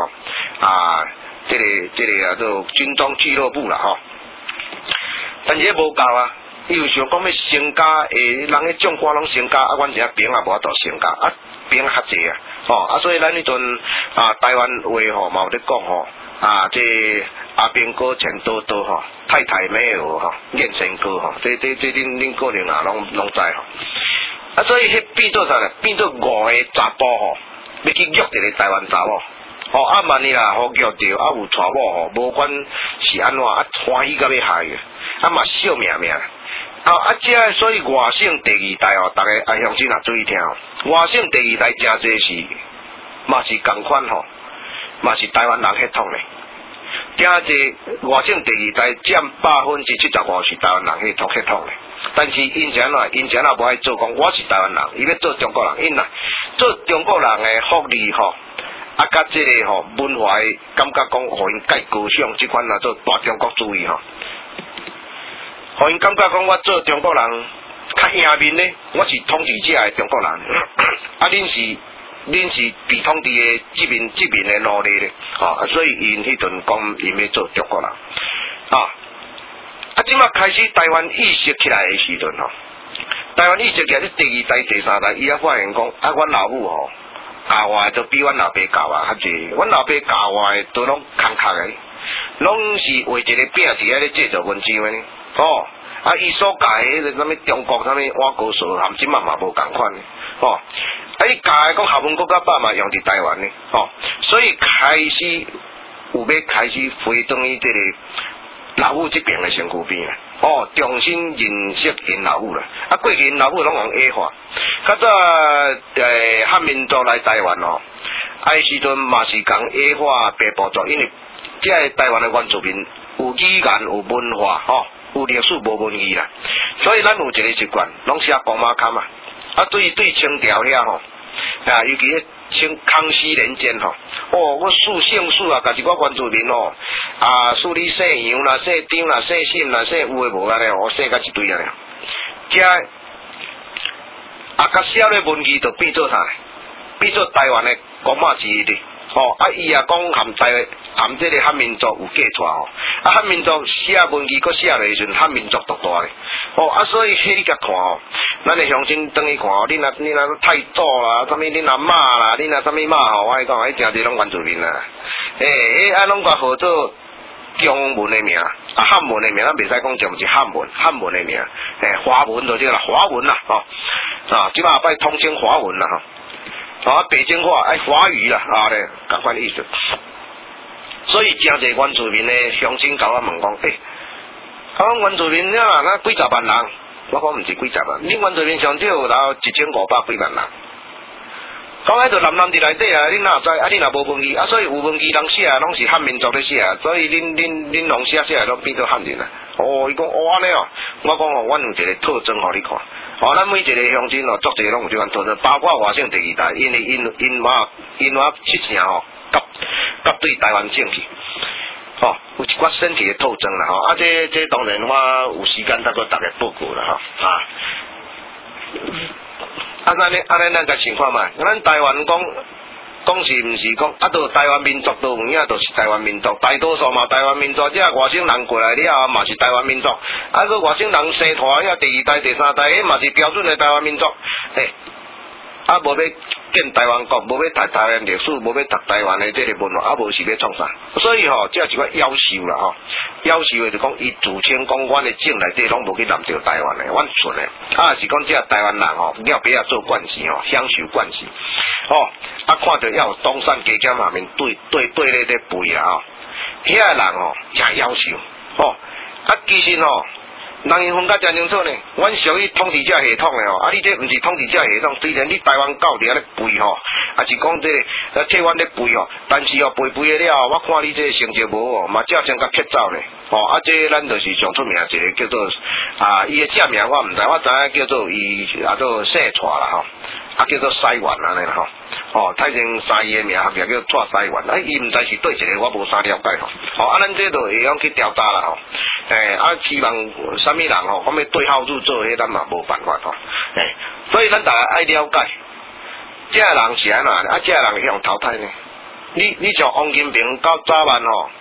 这个做军中俱乐部啦但是无够伊有想讲要升加，人迄种歌拢升加，啊，阮遮兵也无法度升加，啊，兵较济啊，啊，所以咱迄阵台湾话嘛有咧讲这阿兵哥钱多多太太没有燕神哥这恁个人拢知啊，所以迄变做啥咧？变做5个查甫要去约一个台湾查某。啊，万一啦，约着啊有娶某无管是安怎啊，欢喜到要害个，啊嘛笑命命。这所以外省第2代大家乡亲注意听外省第2代真侪是，嘛是同款嘛是台湾人血统嘞。真侪外省第2代占75%是台湾人血统嘞。但是因前无爱做讲我是台湾人，伊要做中国人，因啦做中国人的福利甲这个文化的感觉讲，互因介高尚，即款做大中国主义互因感觉讲我做中国人较赢面呢，我是统治者的中国人，恁是被统治的这面的奴隶咧，所以因迄阵讲因要做中国人，即马开始台湾意识起来的时阵台湾意识起来，第2代、第3代，伊也发现讲阮老母教我都比阮老爸教我较济，阮老爸教我的都拢空壳的，拢是为一个饼伫遐咧制作文章的呢。伊所教的迄个什么中国什么碗糕素，含即嘛无共款的。伊教的讲校文国甲爸嘛用伫台湾呢。所以开始有要开始回转去这个老母这边的身躯边啦。重新认识因老母啦。过去因老母拢用A化。较早汉民族来台湾时阵嘛是讲 A 化白部族，因为这个台湾的原住民有语言有文化有历史无文艺啦，所以咱有一个习惯，拢写公马坎对清朝遐尤其康熙年间我姓氏啊，家己我原住民姓李姓杨啦，姓张啦，姓沈啦，姓有诶无安尼我姓甲一堆安尼，这甲写咧文字就变做啥？变做台湾的公马之一哩。伊也讲含这个汉民族有记错汉民族写文字佮写落时阵，汉民族独大咧。所以迄你甲看咱的乡亲等于看恁若太祖啦，啥物恁阿嬷啦，恁啥物妈我讲迄真侪拢原住民啦。拢甲号做中文的名汉文的名，咱袂使讲就毋是汉文的名，华文就对啦，华文啦即摆拜通称华文啦北京话华语啦咧，共款意思。所以真侪原住民的乡亲甲我问讲，讲原住民那几十万人，我讲毋是几十万，恁原住民上少有1500几万人。讲迄就南伫内底恁哪知？恁若无文字所以有文字人写拢是汉民族咧写，所以恁拢写拢变做汉人啦。伊讲安尼我讲阮有一个特征互你看。咱每一个乡亲足侪拢有即款特征，包括外省第2代，因为因话7成甲对台湾政治，有一寡身体的特征啦这当然我有时间再搁大家报告啦安尼咱甲情况嘛，咱台湾讲是毋是讲都台湾民族都有影，都是台湾民族，大多数嘛台湾民族，即外省人过来了嘛是台湾民族，个外省人生拖遐第2代、第3代，嘛是标准的台湾民族，无要建台湾国，无要读台湾历史，无要读台湾的这个文化，无是要创啥？所以这一个要求啦要求的就讲伊自称讲阮的境内底拢无去南着台湾的，阮纯的，是讲这台湾人了别做惯势享受惯势看到要有东山加减下面对咧在背啦遐个人真要求其实人因分甲真清楚呢，阮属于统治者系统的你这毋是统治者系统，虽然你台湾教伫遐咧背也是讲这个替阮咧背但是背的了，我看你这成绩无嘛照先甲撇走咧这咱就是上出名一个叫做伊的正名我毋知，我知影叫做伊做姓蔡啦叫做西元安尼啦太前三伊的名合名叫蔡西元，伊毋知是对一个我无啥了解咱这就会用去调查啦希望啥物人讲要对号入座，迄咱嘛无办法所以咱大家爱了解，这个人是安怎这个人去用淘汰呢？你像王金平到早晚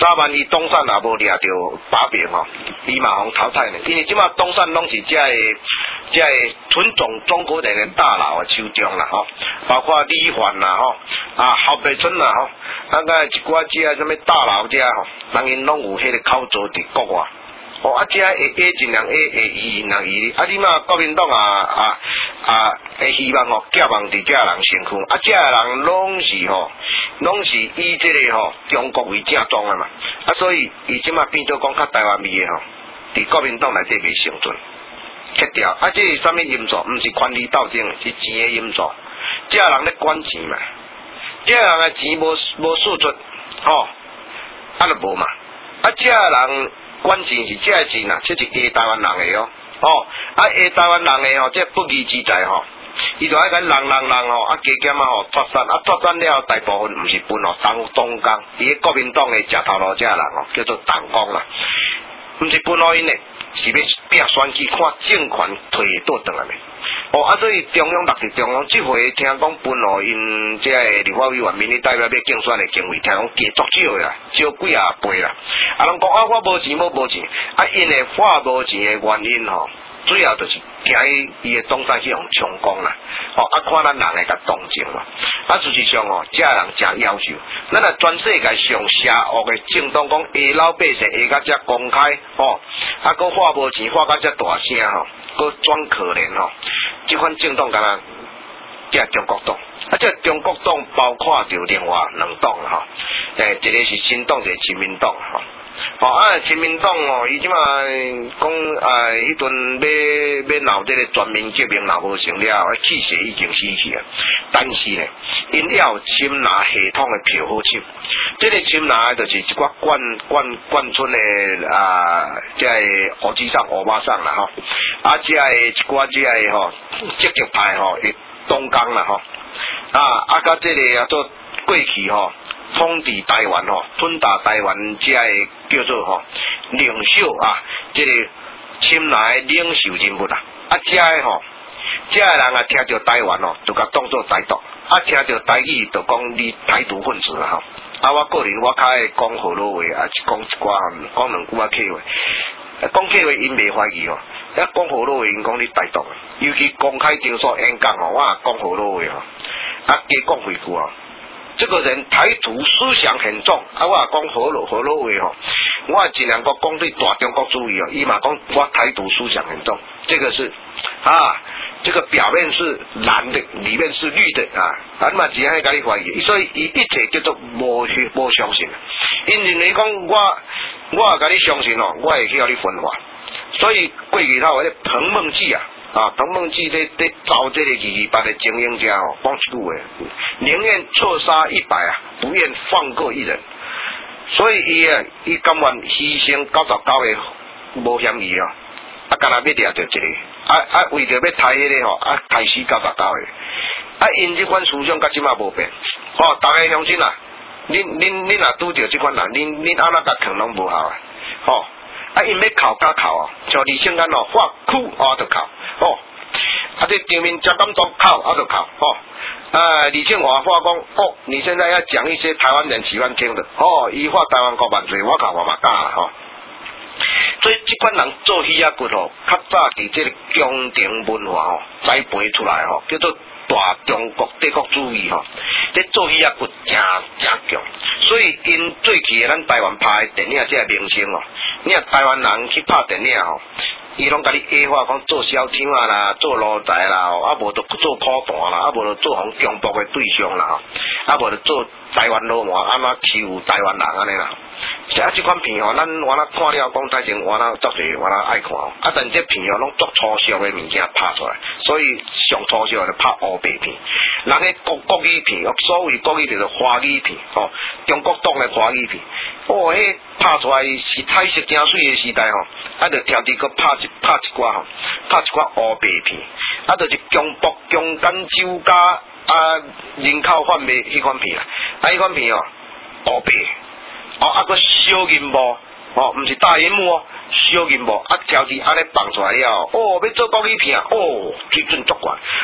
早晚伊东山也无掠着把柄吼，伊嘛互淘汰呢。因为即马东山拢是遮个纯中国人的大佬的手中啦吼，包括李焕啦吼，郝柏村啦吼，一寡遮什么大佬遮吼，人因拢有迄个口座伫国外。遮会 A 尽量 A 会移人移，你嘛国民党会希望吼寄望伫遮人身躯，遮人拢是以这个中国为正宗的嘛，所以伊即马变做讲较台湾味的吼，伫国民党内底袂生存，切掉。这是啥物因素？毋是权力斗争，是钱的因素。遮人咧管钱嘛，遮人的钱无输出，就无嘛。遮人管钱是遮钱啦，这是下台湾人的下台湾人的这不义之财伊就爱甲人加减脱产，脱产了大部分毋是分东江，伊国民党的食头路遮人叫做党工啦，毋是分因的，是要拼选举，看政权退倒转来未？所以中央落实中央，这回听讲分因这个立法委员、民意代表要竞选的经费，听讲加足少啦，少几啊倍啦。人讲我无钱，因为我无钱的原因最后就是惊伊的东山去用充公啦，看咱人会甲同情嘛。事实上遮人真要求，咱若全世界上邪恶的政党讲下老百姓下甲遮公开佫花无钱花甲遮大声佫装可怜即款政党敢若遮中国党，这中国党包括着另外两党啦一个是新党，一个亲民党亲民党伊即马讲迄阵要闹这个全民革命，闹无成了，气势已经死去啊。但是呢，因要侵拿系统的票好抢，这个侵拿就是一寡贯村的这个乌鸡上、乌巴上啦这个一寡这个积极派的东江啦甲这个做过去统治台湾吞打台湾这个叫做领袖这个侵来领袖人物啦这个人听到台湾就甲当作台独，听到台语就讲你台独分子啦我个人我较爱讲好多话是讲一寡讲两句客话，讲客话因袂怀疑讲好多话因讲你台独，尤其公开场所演讲我也讲好多话加讲几句这个人台独思想很重我也讲好多话我尽量讲对大中国主义伊嘛讲我台独思想很重，这个是这个表面是蓝的，里面是绿的咱嘛只爱甲你怀疑，所以伊一切叫做无相信，因认为讲我甲你相信我会去互你分化，所以过去头迄彭孟记彭孟记咧招这个200的精英家讲一句话，宁愿错杀100不愿放过一人，所以伊甘愿牺牲99个无嫌疑干那要掠着一个为着要杀迄个杀死99个因这款思想甲即马无变大家乡亲恁若拄着即款人恁安怎甲扛拢无效因要哭甲哭像李胜安发哭就哭这场面真感动哭就哭李庆华话讲你现在要讲一些台湾人喜欢听的伊话台湾国万岁，我讲我嘛敢啦所以这款人做戏骨较早伫这个宫廷文化栽培出来叫做大中国帝国主义这做戏骨真强，所以因最期咱台湾拍的电影这个明星你若台湾人去拍电影伊拢甲你矮化，讲做小厂啦，做奴才啦，无就做苦盘啦，无就做互强迫的对象啦，无就做台湾老麻安怎欺负台湾人安尼啦。这款片咱我那看了讲台前我那足侪我那爱看但这片拢足粗俗的物件拍出来，所以上粗俗就拍黑白片，人个国语片所谓国语就是华语片中国党的华语片迄拍出来是彩色真水的时代就挑伫个拍一寡黑白片就是强迫强奸酒家人口贩卖迄款片迄款片黑白个小银幕毋是大银幕小银幕挑伫安尼放出来了要做国语片水准足悬要做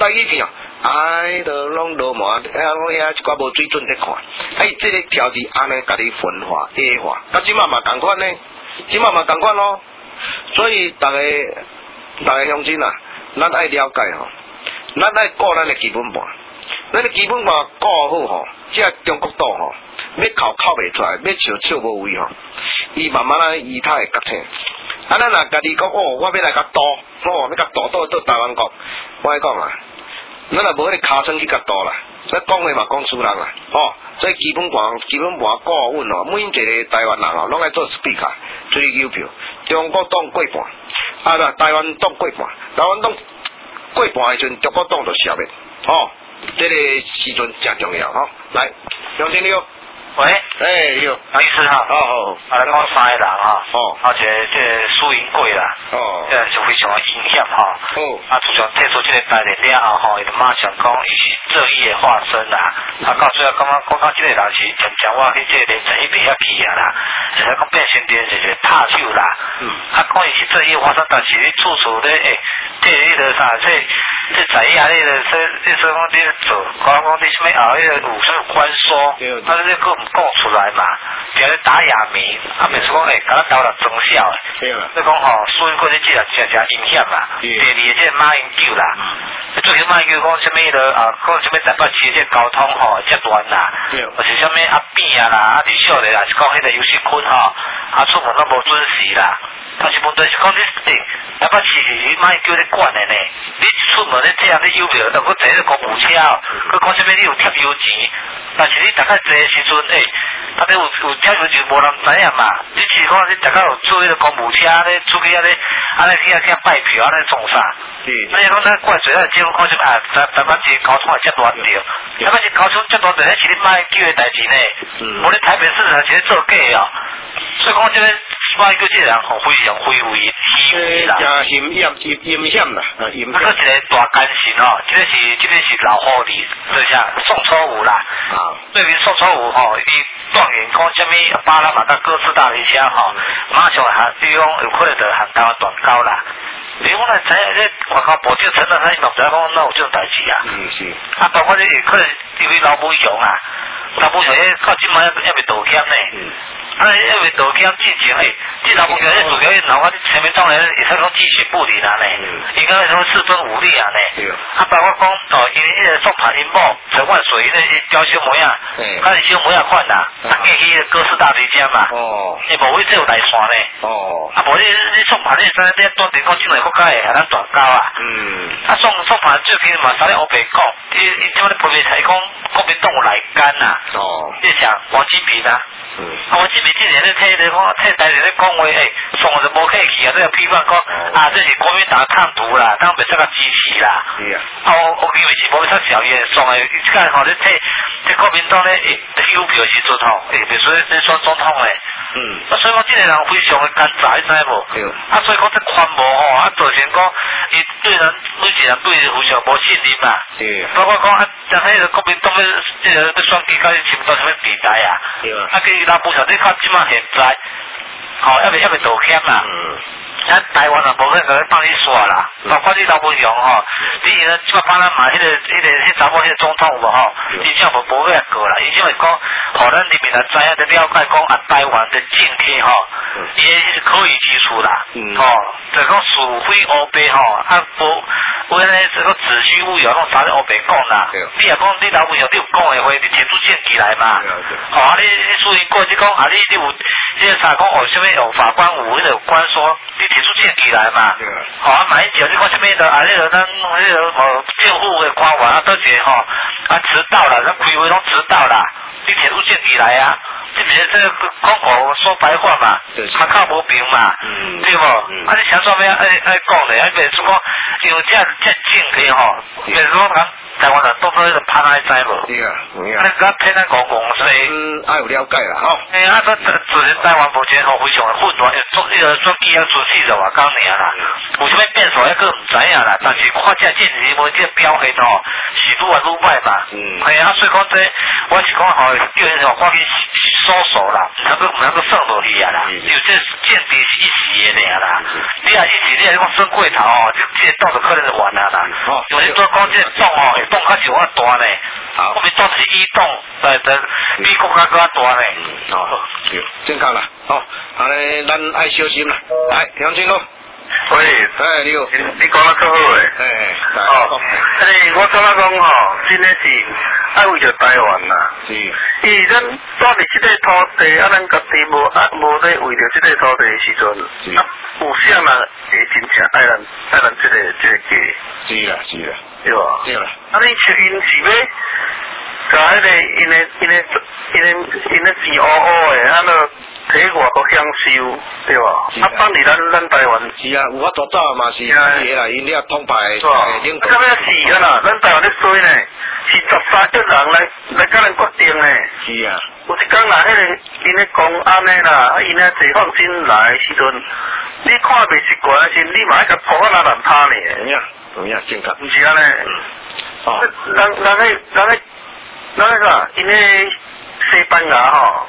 台语片，哎，都拢落满，拢遐一寡无水准在看，这个条字安尼家己分化、矮化，甲即马嘛同款呢，即马嘛同款咯。所以大家乡亲啊，咱爱了解吼，咱爱顾咱的基本盘，咱的基本盘顾好吼，即中国岛吼，要哭袂出来，要笑无位吼，伊慢慢啊伊他会觉醒。咱若家己讲哦，我要来甲赌，要甲赌到台湾国，我讲啊，咱若无迄个尻川去甲赌啦，咱讲话嘛讲输人啦，所以基本盘顾稳哦，每一个台湾人哦，拢爱做 speaker， 追邮票，中国党过半，台湾党过半，台湾党过半的时阵，中国党就消灭，这个时阵真重要来，杨经理。 喂， 有， 医师哈，来讲三个人哈，而且这输赢贵啦，这是非常影响哈，自从退出这个代理了后，伊就马上讲伊是正义的化身啦，到最后讲到这个人是渐我去这个连成一边遐去啊啦，现在讲变成变就是拍手啦，讲伊是正义化身，但是你处处咧这迄个啥这在啊，你的这说讲你做，讲你什么有什么关说，但是你个唔讲出来嘛，就咧打哑谜，每次讲甲咱投入中小你讲输赢过你这真影响啦。第二这马英九啦，最近马英九讲什么讲什么台北市这交通遮乱啦，或是什么扁啦，伫小的啦，是讲迄个游戏区出门都无准时啦。但是问题是讲你台北市是马英九咧管的呢，你出门咧这样咧邮票，又搁坐咧公务车佮讲什么你有贴油钱，但是你大概坐的时阵你有贴油钱无人知影嘛，你是讲你大概有做迄个公务车咧出去安尼去拜票安尼创啥？你讲咱怪罪政府讲什么台北市交通遮乱着，台北市交通遮乱着，迄是你马英九的代志呢，无咧台北市还是咧做假所以讲这个马英九这个人非常虚伪啦， 阴险啦，阴险。 一个大奸臣这个是老狐狸，就是宋楚瑜啦。对于宋楚瑜伊断言讲什么巴拉马达哥斯达黎加马上伊讲有可能就和台湾断交啦。你讲来知这外交部长陈德汉嘛不知讲哪有这种代志啊？ 是。 包括你可能因为老母用老母用到今晚还未道歉呢。因为道歉之前这老母用主要脑瓜前面当然也是讲鸡血不灵啊呢，应该说四分五裂啊呢。包括讲因为那个宋盘英某陈万水那些雕修模样，他是修模样款啦，跟迄个哥斯达黎加嘛，你无会这有来传呢。无你宋盘你知你当地讲境内国家会和咱断交宋盘最近嘛三咧黑白讲，伊即摆咧批评才讲国民党有来奸呐，你想王金平王金平今年咧替台人咧讲话，送就无客气啊！这个批判讲这是国民党抗毒啦，当袂使甲支持啦。我以为是无啥小嘢送诶，即个你替国民党咧邮票时阵袂说你选总统诶。所以讲这个人非常诶奸诈，你知无？所以讲这宽无造成讲伊对人每一人对非常无信任嘛。包括讲像迄个国民党这个要选举，甲伊深到什么地带啊？佢老母上你看即马现在，还未道歉啦。咱台湾啊，无可能甲你帮你刷啦。包括你老母用你现在即马帮咱买迄查某迄个总统有无伊正无去过啦。伊正会讲，互咱人民来知影，来了解讲台湾的政体伊是可以基础啦。就讲是非乌白无安尼这个子虚乌有，讲啥咧乌白讲啦。你若讲你老母用你有讲的话，你提出证据来嘛。你属于过去讲你有即个啥讲什么有法官有迄个官说，你提出证据来嘛。买酒你讲什么的迄个咱迄个政府的官员倒是迟到啦，咱开会拢迟到啦，你提出证据来啊。这个广告说白话嘛，他靠无凭嘛，对无？你想说咩爱讲咧？袂说讲，因为这证据袂说讲台湾人当作迄个拍来知无？你讲骗咱讲说， 爱有了解啦， 就是台湾目前非常的混乱，做迄个选举要做40外工尔啦，有啥物变数还佫唔知影啦。但是看这政治无这表现是愈来愈歹嘛。所以讲这我是讲叫人赶紧收手啦，唔能够算落去啊啦，因为这间谍是一时的尔啦，你啊一时你讲算过头哦，这个洞就可能就完啦啦，就是做讲这洞哦，洞较是我大呢，我们洞是一洞，比国家更大呢， 对，正确啦，安尼咱爱小心啦，来，杨清咯。 喂， 你好， 你讲得可好诶。我感觉讲吼，真诶是爱为着台湾啦。是。因为咱住伫即个土地，咱家己无咧为着即个土地诶时阵，有啥人会真正爱咱即个家？ 是啦， 对吧？ 对啦。 你像因是要甲迄个因诶钱乌乌诶，摕外国享受，对吧？放伫咱台湾。 是啊，有法度走嘛是啊，啦，因了通牌领导。 咁样是啦，咱台湾咧衰呢，是13亿人来甲咱决定呢。是啊。有一天啦，迄个因咧讲安尼啦，因咧解放军来的时阵，你看袂习惯时，你嘛爱甲抱啊那烂趴呢。 有影正确。 毋是安尼。人个啥？因咧西班牙吼。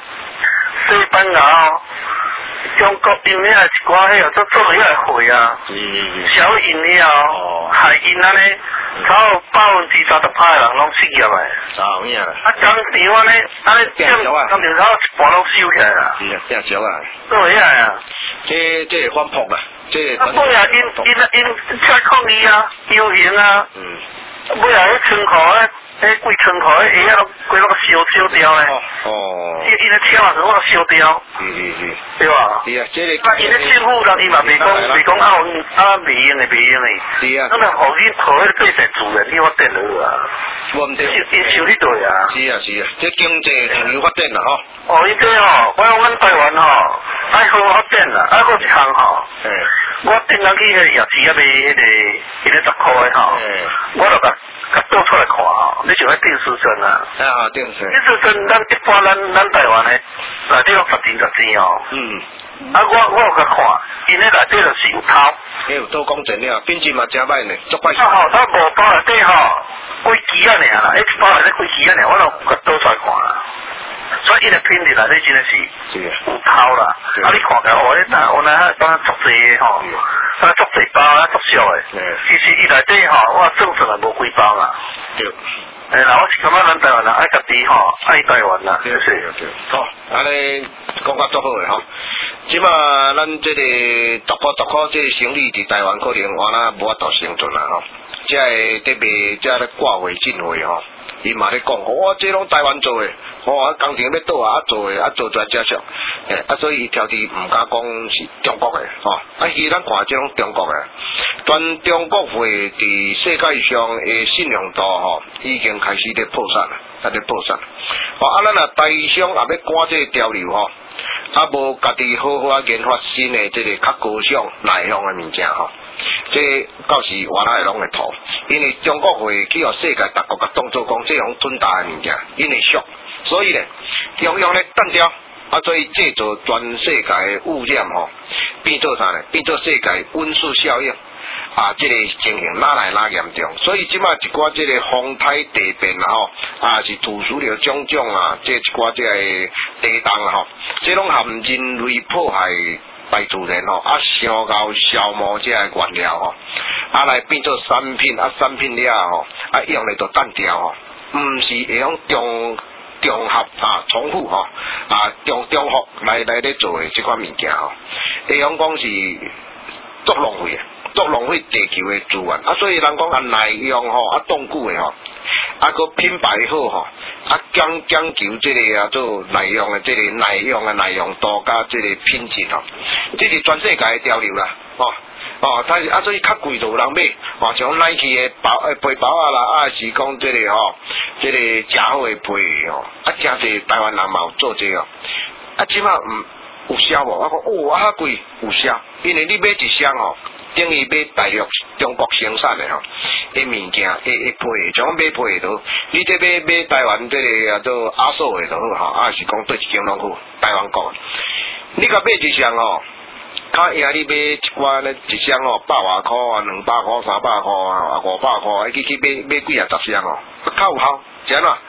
中国因咧一寡迄个做遐个会啊，小因了海因安尼，超30%的人拢失业诶。工厂安尼工厂超一半拢收起来啦。是啊，变少啊。做遐啊。 这反扑啦，这。 啊，尾啊，因出来抗议啊，游行啊。尾啊，迄村口迄贵村口迄鞋啊，规拢烧掉咧。因咧车啊，我烧掉。对吧？是啊，这个。因咧政府人伊嘛袂讲袂用的。是啊。咱们互你互迄个地主人，你发展落啊。因收迄对啊。 是啊，这经济有发展啦因这我讲咱台湾爱好发展啦，爱好一项我顶下去迄夜市买迄个10块的我就甲倒出来看你就爱定时针啊。 定时针，咱一般咱台湾的内底拢10钱我有甲看，因咧内底就是有偷。 有倒讲真了，品质嘛真歹呢，足歹。 他5包内底几支啊尔啦，一包内底几支啊尔，我就甲倒出来看啦。所以伊个品质内底真诶是有偷啦。你看起来我当足济足济包足俗诶。其实伊内底我正常也无几包啦。对。啦，我是感觉咱台湾人爱家己爱台湾啦。对。 安尼讲较足好诶即马咱这个逐科这个生理伫台湾可能我那无法度生存啦即个得卖即个挂回进回伊嘛咧讲，这拢台湾做诶，工程要倒做诶，做出来正俗，所以伊挑剔毋敢讲是中国诶，其实咱看这拢中国诶，全中国会伫世界上诶信用度已经开始咧破产啦，咱若台商也要赶这个潮流无家己好好研发新诶这个较高尚内向诶物件这到时原来拢会吐，因为中国会去互世界各国甲当作讲这种准大诶物件，因为俗，所以咧中央咧单调，所以制造全世界诶污染变做啥呢？变做世界温室效应这个情形哪来哪严重？所以即马一寡这个风台地变是土石流种这一寡这个地动这拢含人类破坏大自然烧到消磨这个原料来变做产品产品了用来做单调毋是会用综合重复中复来咧做的这款物件会用讲是足浪费地球的资源所以人讲耐用当久的个品牌好讲究这个做耐用的这个耐用度加这个品质这是全世界的潮流啦但是所以较贵就有人买像 Nike 的背包啦是讲这个这个正好的皮真侪台湾人嘛有做这个即马有销无我讲较贵有销因为你买一箱等于买大陆中国生产的物件皮像买皮都你这买台湾这个做阿寿的就好是讲对一间拢好台湾国你甲买一箱较赢你买一寡咧一箱100外块200块300块500块去买几啊10箱较有效是安怎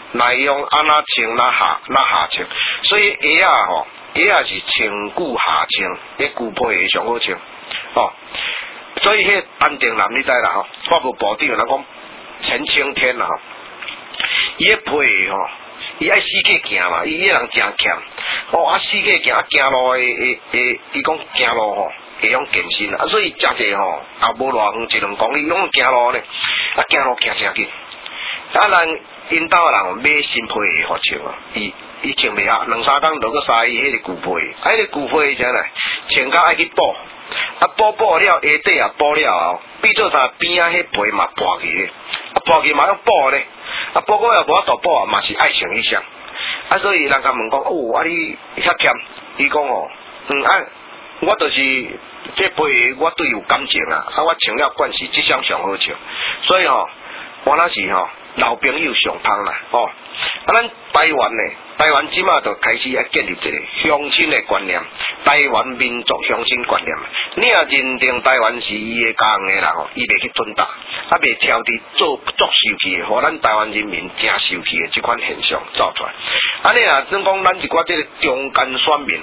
内容安那穿那下穿，所以鞋啊吼，鞋啊是穿久下穿，迄旧皮鞋上好穿，哦，所以迄安定男你知啦吼，发布部顶人讲陈青天啦吼，伊迄皮吼，伊爱四界行嘛，伊迄人真欠，哦啊四界行啊行路伊讲行路吼。会用健身啊，所以真侪吼，也无偌远1、2公里，用行路呢，啊行路行真紧。啊，咱因兜人买新皮鞋互穿啊，伊穿袂下，2、3工落去杀伊迄个旧皮，啊，迄个旧皮啥呢？穿甲爱去补，啊补了下底也补了后，变做啥边啊迄皮嘛破去，啊破去嘛用补咧，啊补过也无法度补啊，嘛是爱穿一双。啊，所以人家问讲，哦，啊你遐欠？伊讲哦，我就是这皮我对有感情啊，我穿了惯是这双上好穿，所以我那是老朋友上芳啦，啊咱台湾呢，台湾即马就开始要建立一个乡亲的观念，台湾民族乡亲观念。你若认定台湾是伊的家园的人伊袂去吞打，啊袂挑伫做受气的，互咱台湾人民真受气的这款现象造出来。啊你若真讲咱一寡这个中间选民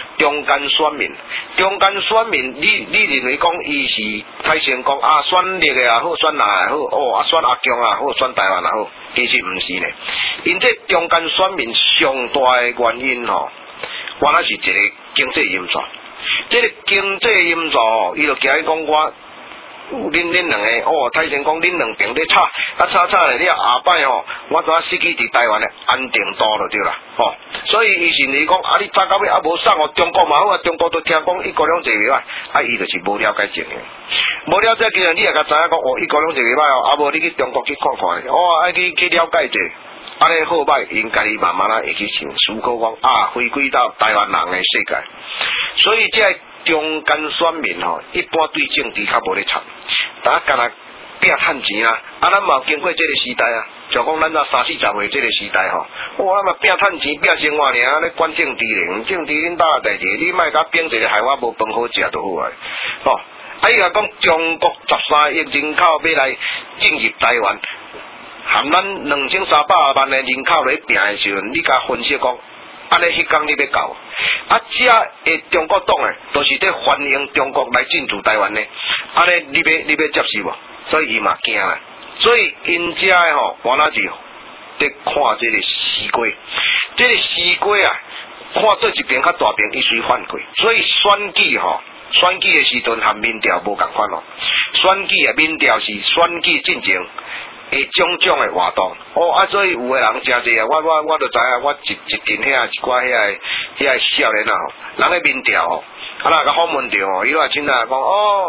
中间选民，你认为讲伊是太先讲啊选立的也好，选哪也好，啊选阿强也好，选台湾也好，其实毋是呢。因这中间选民上大的原因原来是一个经济因素。这个经济因素伊就惊伊讲我。恁两个太先讲恁两边咧吵，啊吵咧，你下摆我怎失去伫台湾的安定度就对啦，所以伊是你讲啊，你早到尾啊无送中国嘛好啊，中国都听讲一国两制袂歹，啊伊就是无了解情形，无了解情形，你也甲知影讲一国两制袂歹啊无你去中国去看看，爱去了解者，啊咧好歹因家己慢慢会去想思考讲啊，回归到台湾人的世界，所以这中间选民一般对政治较无咧插，大家干那拼趁钱啊！啊，咱嘛经过这个时代啊，就讲咱到30、40岁这个时代哇，咱嘛拼趁钱、拼生活尔，咧管政治咧，政治恁大代志，你莫甲变一个害我无饭好食就好啊！啊，伊若讲中国13亿人口要来进入台湾，含咱2300万的人口来拼的时阵，你甲分析讲。安尼迄天你要到，啊，这的中国党诶，都是在欢迎中国来进驻台湾呢。安尼你要接受无？所以伊嘛惊啦。所以因遮诶原来是在看这个西瓜，这个西瓜啊，看做一边较大边，伊随反过。所以选举诶时阵和民调无共款选举诶民调是选举进程。种的活动，啊，所以有的人真济啊，我就知影，我一阵遐一寡遐少年啊，人咧民调啊那个访问着伊就真啊讲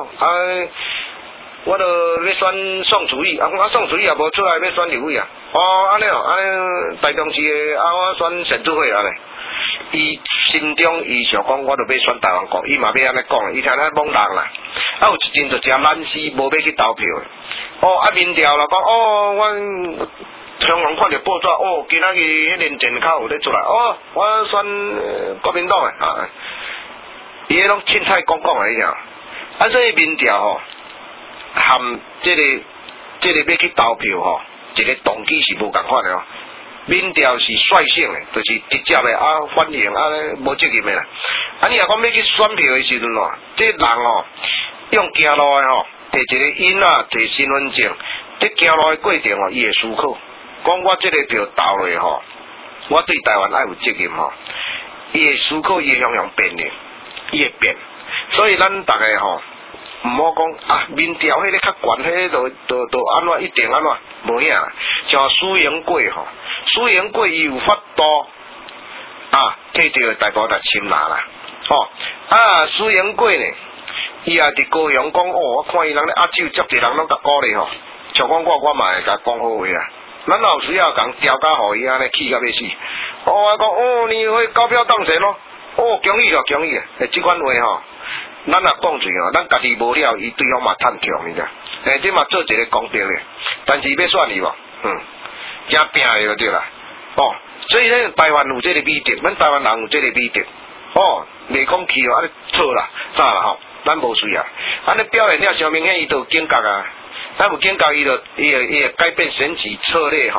我就要选宋楚瑜，啊宋楚瑜也无出来要选立委啊，安尼台中市的我选陈主会啊咧，伊心中伊想讲我就要选台湾国，伊嘛要安尼讲，伊听咧懵人啦，啊有一阵就真懒死，无要去投票的。民调啦，讲我常常看到报纸，今仔日迄连人口有咧出来，我选国民党诶，伊迄拢凊彩讲诶，你听，所以民调含这个要去投票一个动机是无共款诶民调是率性诶，就是直接诶欢迎无责任诶啦。你若讲要去选票诶时阵这人用行路诶摕一个印啊，摕身份证，在行路的过程伊会思考，讲我这个票投落我对台湾爱有责任伊会思考，伊会向变的，伊会变。所以咱大家毋好讲啊，民调迄个较悬，迄个都安怎一定安怎，无影啦。像苏营过伊有法度摕到大部分侵拿啦，苏营过呢？伊也伫高雄讲我看伊人咧压酒，接一人拢甲鼓励像讲我嘛会甲讲好话啦。咱老需要讲调解互伊安尼气甲要死。我讲你会高票当选咯，恭喜即款话咱也讲嘴咱家己无了，伊对方嘛趁强，你知？这嘛做一个公平的，但是要选伊无，真拼的就对啦。所以咧台湾有这个美德，咱台湾人有这个美德，袂讲气安尼错啦，咋啦咱无需要，安尼表现了上明显，伊就警觉啊。咱有警觉，伊就改变选举策略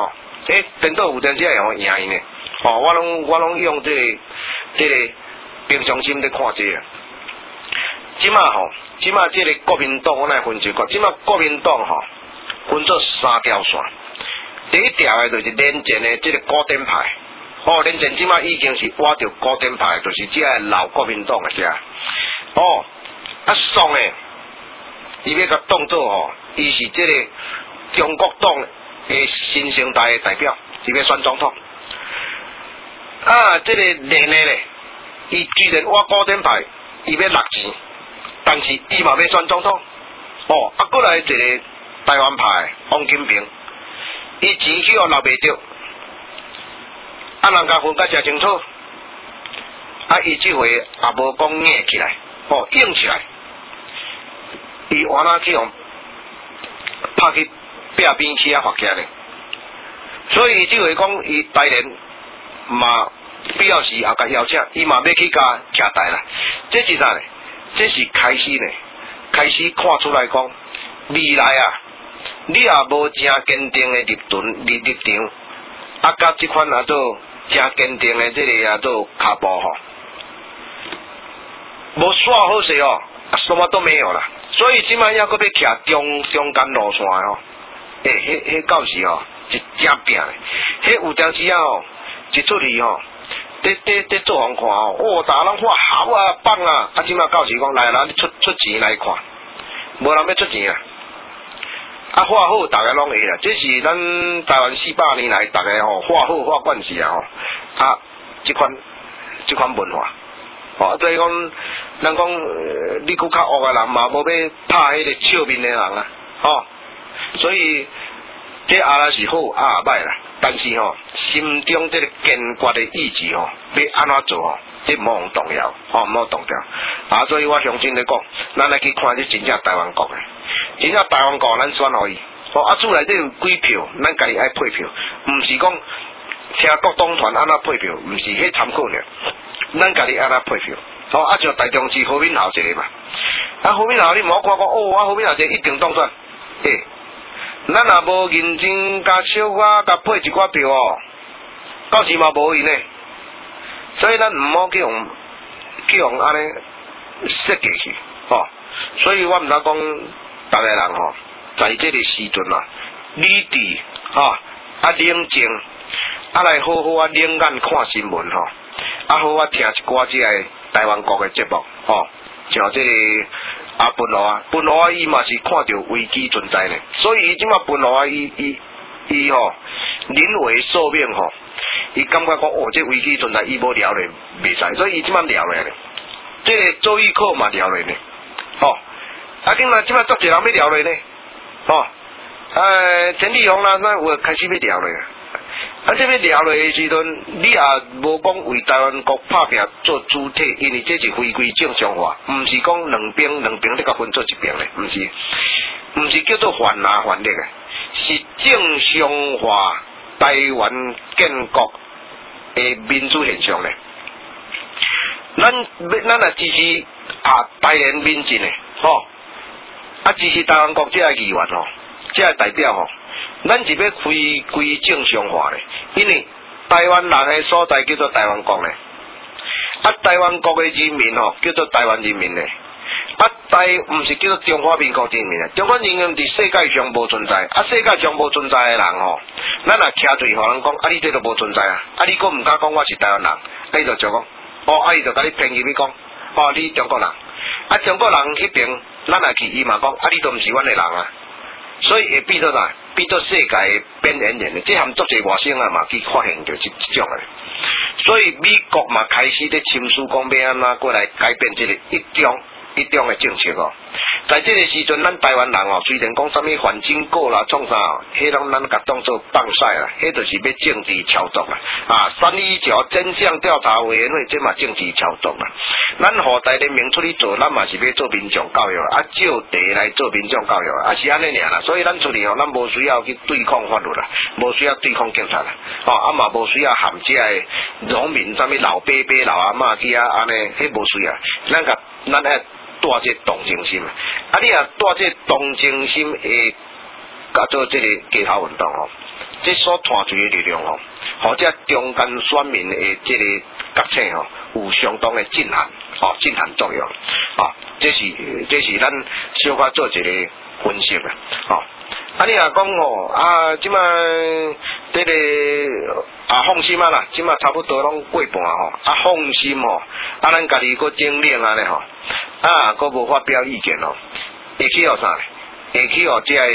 颠倒有阵时会互赢伊呢。哦，我拢用这个平常心咧看这个。即马即马这个国民党我来分析看，即马国民党分做3条线。第一条的就是连战的这个古典派。连战即马已经是挖着古典派，就是即个老国民党的遮。爽的，伊要甲当做伊是即个中国党的新生代的代表，伊要选总统。即个连的咧，伊既然挖古典派，伊要落钱，但是伊嘛要选总统。过来一个台湾派王金平，伊钱去落袂着。人家分甲诚清楚，伊即回也无讲硬起来，硬起来，伊换哪去用拍去壁边起发起来，所以即回讲伊台联嘛必要时也甲邀请，伊嘛要去甲徛台啦。这是啥呢？这是开始呢，开始看出来讲未来你也无正坚定的立场，甲即款做。正坚定的这个做脚步无煞好势什么都没有了。所以即摆还搁要徛中间路线迄到时是正拼的。迄有当时一出去在做人看大家拢看好棒即摆到时讲来你出钱来看，无人要出钱画好，大家拢会啦。这是咱台湾400年来，大家画好画惯势这款文化。所以讲，咱讲你佫较恶的人嘛，无要拍迄个笑面的人所以这拉是好也歹啦。但是心中这个坚决的意志要安怎做这唔好动摇，唔好动摇。所以我相信咧讲，咱来去看这真正台湾国的。真正台湾国咱选互伊，厝内底有几票，咱家己爱配票，毋是讲听国党团安怎配票，毋是迄参考尔，咱家己安怎配票。像台中市何敏豪一个嘛，何敏豪你毋好看讲何敏豪这一定当选，咱也无认真甲小可甲配一寡票到时嘛无伊呢，所以咱毋好去用安尼设计去，所以我毋知讲。逐个人在这个时阵理智冷静来好好冷眼看新闻好好听一寡这个台湾国的节目像这个本罗伊嘛是看到危机存在呢，所以伊即马本罗伊临危受命伊感觉讲这危机存在，伊无聊咧袂使，所以伊即马聊咧，这个周玉蔻嘛聊咧呢，今仔即摆足侪人要聊咧呢，陈立宏啦，那有开始要聊咧。这要聊咧的时阵，你也无讲为台湾国拍拼做主体，因为这是回归正常化，毋是讲两边你甲分做一边咧，毋是叫做反拿反逆嘅，是正常化台湾建国的民主现象咧。咱也支持台联民进的，支持台湾国这个议员这个代表咱是要回归正常化咧，因为台湾人的所在叫做台湾国咧，台湾国的人民叫做台湾人民咧，毋是叫做中华民国人民啊，中华人民伫世界上无存在，世界上无存在的人咱也徛对互人讲，你这都无存在你佫毋敢讲我是台湾人，伊就讲，伊就甲你骗入去讲，你中国人，中国人迄边，咱也去伊嘛讲，你都毋是阮的人所以会变做啥？变做世界的边缘人，这含足侪外省嘛去发现着这种的，所以美国嘛开始咧签署讲要安怎过来改变这个一中的政策在这个时阵，咱台湾人虽然讲什么反经过啦、创啥迄拢咱甲当做放屎啦，迄就是要政治操作啦。3.1真相调查委员会，这嘛政治操作啦。咱互台联名出去做，咱嘛是要做民众教育照题来做民众教育是安尼尔啦。所以咱出去咱无需要去对抗法律啦，无需要对抗警察啦，嘛无需要含这个农民什么老伯伯、老阿嬷去安尼，迄无需要。咱爱带这同情心你带这同情心会甲做这个街头运动这所团聚的力量吼，或者中间选民的这个觉醒吼，有相当的震撼，震撼作用，这是咱小可做一个分析啦，你若讲即摆这个放心啦，即摆差不多拢过半放心咱家己个精炼安尼个无发表意见会去啥呢？会去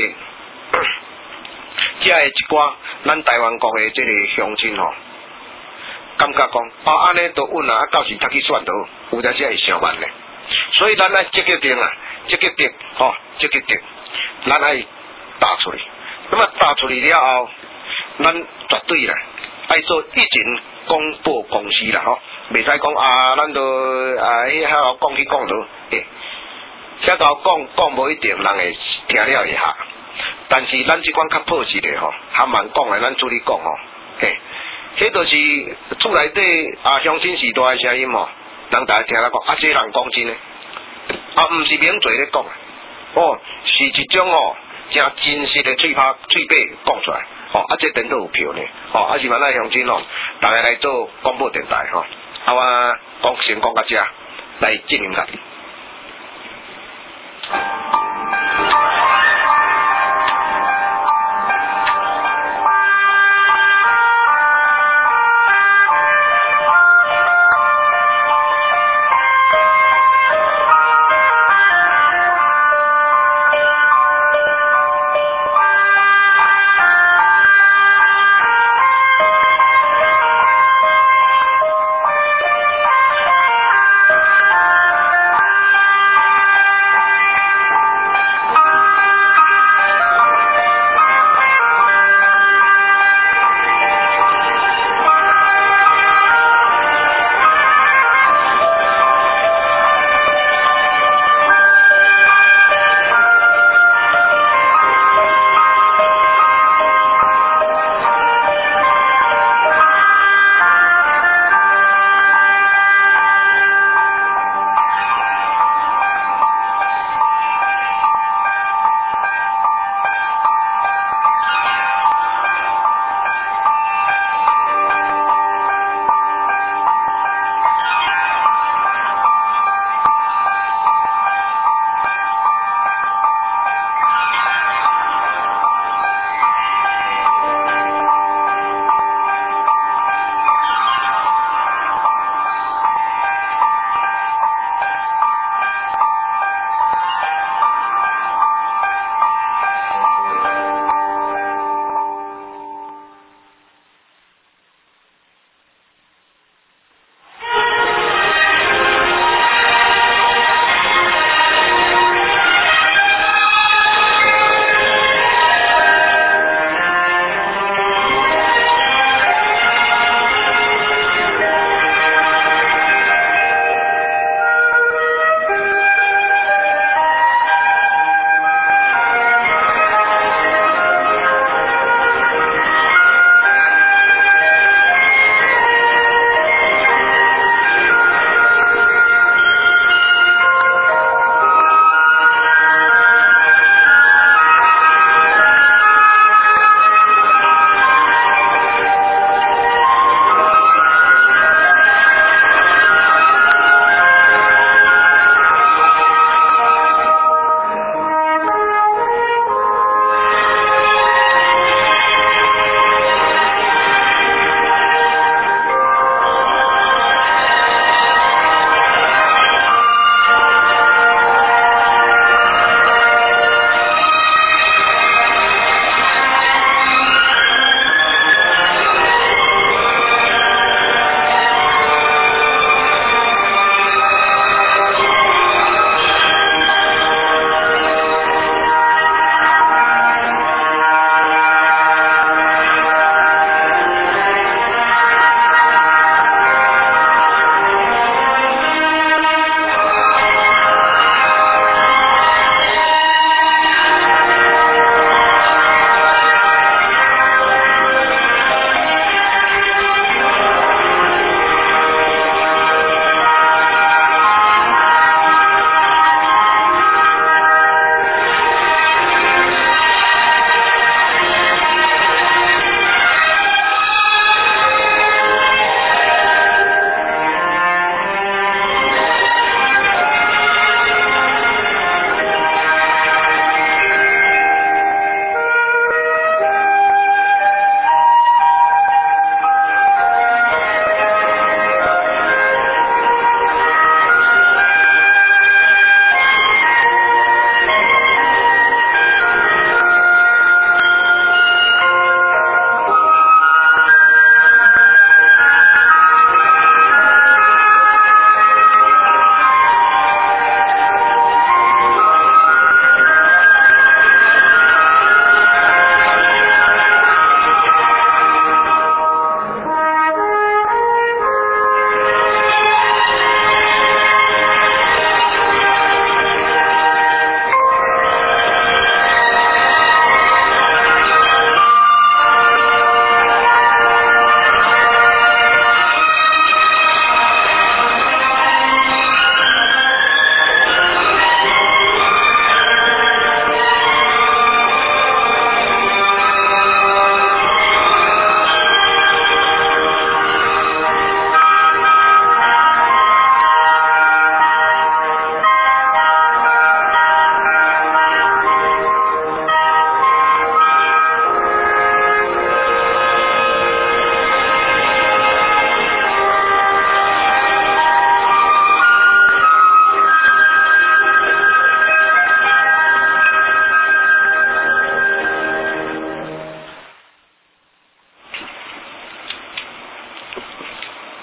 这一寡咱台湾国的这个乡亲感觉讲安尼都稳到时才去选到，有阵时会伤慢咧。所以咱爱积极点积极点咱爱打出来。那么打出来了后，咱绝对啦爱做一前广播公司啦袂使讲咱都遐讲去讲到，遐甲讲无一定人会听了会下。但是咱即款较朴实的较慢讲的，咱处理讲迄就是厝内底乡亲时代的声音人大家听了讲这人讲真的毋是名嘴咧讲是一种真真实的嘴巴讲出来这等都有票呢是嘛咱乡亲大家来做广播电台我先讲到这来进行下。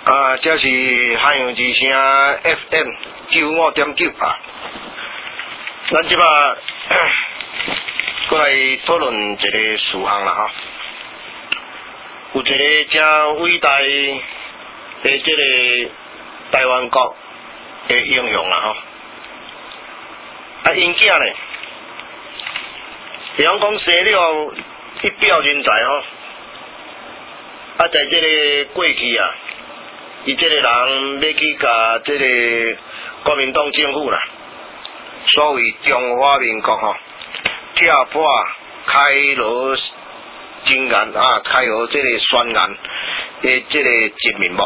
这是海洋之声 FM 95.9啊。咱即摆过来讨论一个事项啦哈。有一个真伟大的这个台湾国的英雄啦哈。因囝呢，比方讲生了一表人才吼。在这个过去啊，伊这个人要去甲这个国民党政府啦，所谓中华民国吼，跳破开罗禁言啊，开罗这个宣言的这个真面目。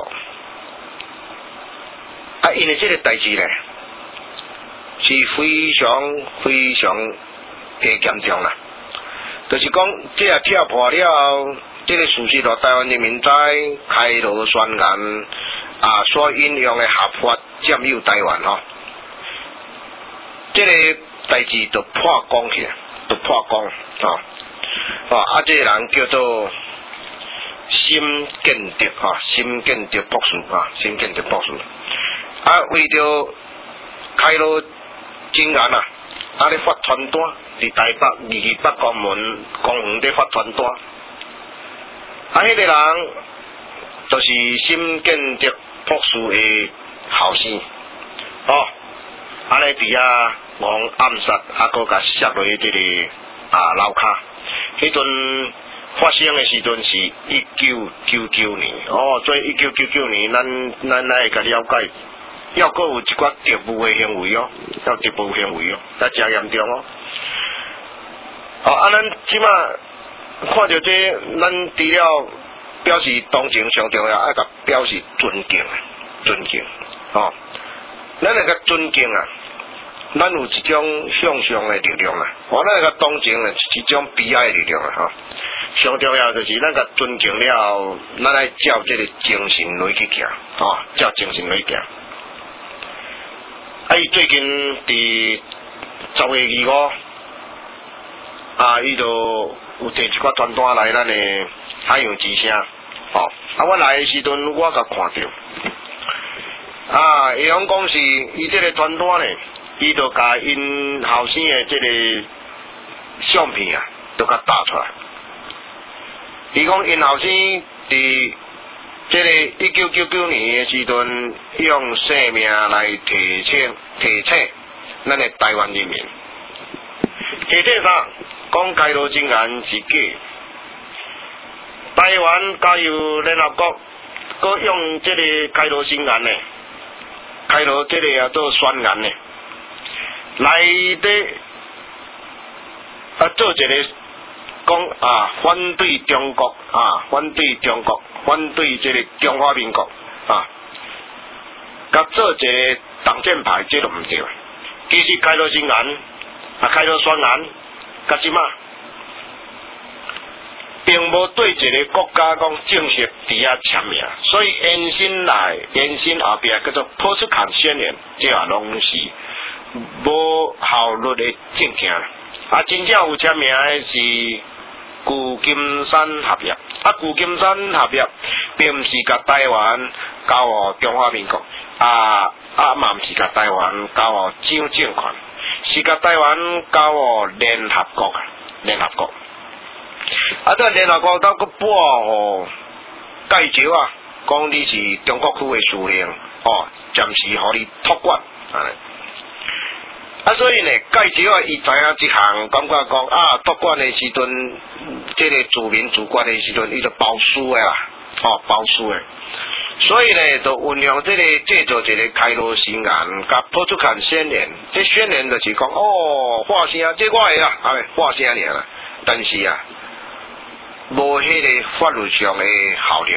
因为这个代志呢，是非常非常的严重啦，就是讲这也跳破了。这个事实咯，台湾人民在开罗宣言所引用的合法占有台湾吼，这个代志就破功去，就破功这个人叫做辛建德辛建德博士辛建德博士为着开罗禁言咧发传单，伫台北28公门公园咧发传单。迄个人就是辛建德博士的后生，安尼伫遐往暗杀，搁甲摔落这个楼骹。迄阵发生的时阵是1999年，所以1999年，咱来甲了解，要搁有一寡特务的行为要特务行为那真严重咱即马。看到这，咱除了表示同情上重要，甲表示尊敬，咱那个尊敬咱有一种向上的力量咱那个同情是一种悲哀的力量上重要就是咱甲尊敬了，咱来照这个精神来去行，照精神来行。伊最近伫10月25。伊就有摕一寡传单来咱的海洋之声，我来的时阵我甲看到，伊讲是伊这个传单呢，伊就甲因后生的这个相片就甲打出来。伊讲因后生伫这个1999年的时阵，用生命来提醒咱的台湾人民，提醒啥？讲开罗禁言是假，台湾加入联合国，佮用这个开罗宣言呢，开罗这个做宣言呢，来的做一个讲反对中国反对中国，反对这个中华民国甲做一个挡箭牌，这都唔对。其实开罗宣言开罗宣言。甲即马，并无对一个国家讲正式伫遐签名，所以延伸后壁叫做波茨坎宣言，这拢是无效率的证件。真正有签名的是旧金山合约，旧金山合约并毋是甲台湾交予中华民国，嘛毋是甲台湾交予蒋政权。是甲台湾交予联合国，这联合国当佫拨予介绍讲你是中国区的司令，暂时互你托管，所以呢，介绍伊知影即项，感觉讲托管的时阵，这个自民主管的时阵，伊就包输的啦，包输的。所以呢，就运用这个制作一个开罗宣言，甲波茨坎宣言。这宣言就是讲，话声，这我的啦，话声尔啦。但是无迄个法律上的效力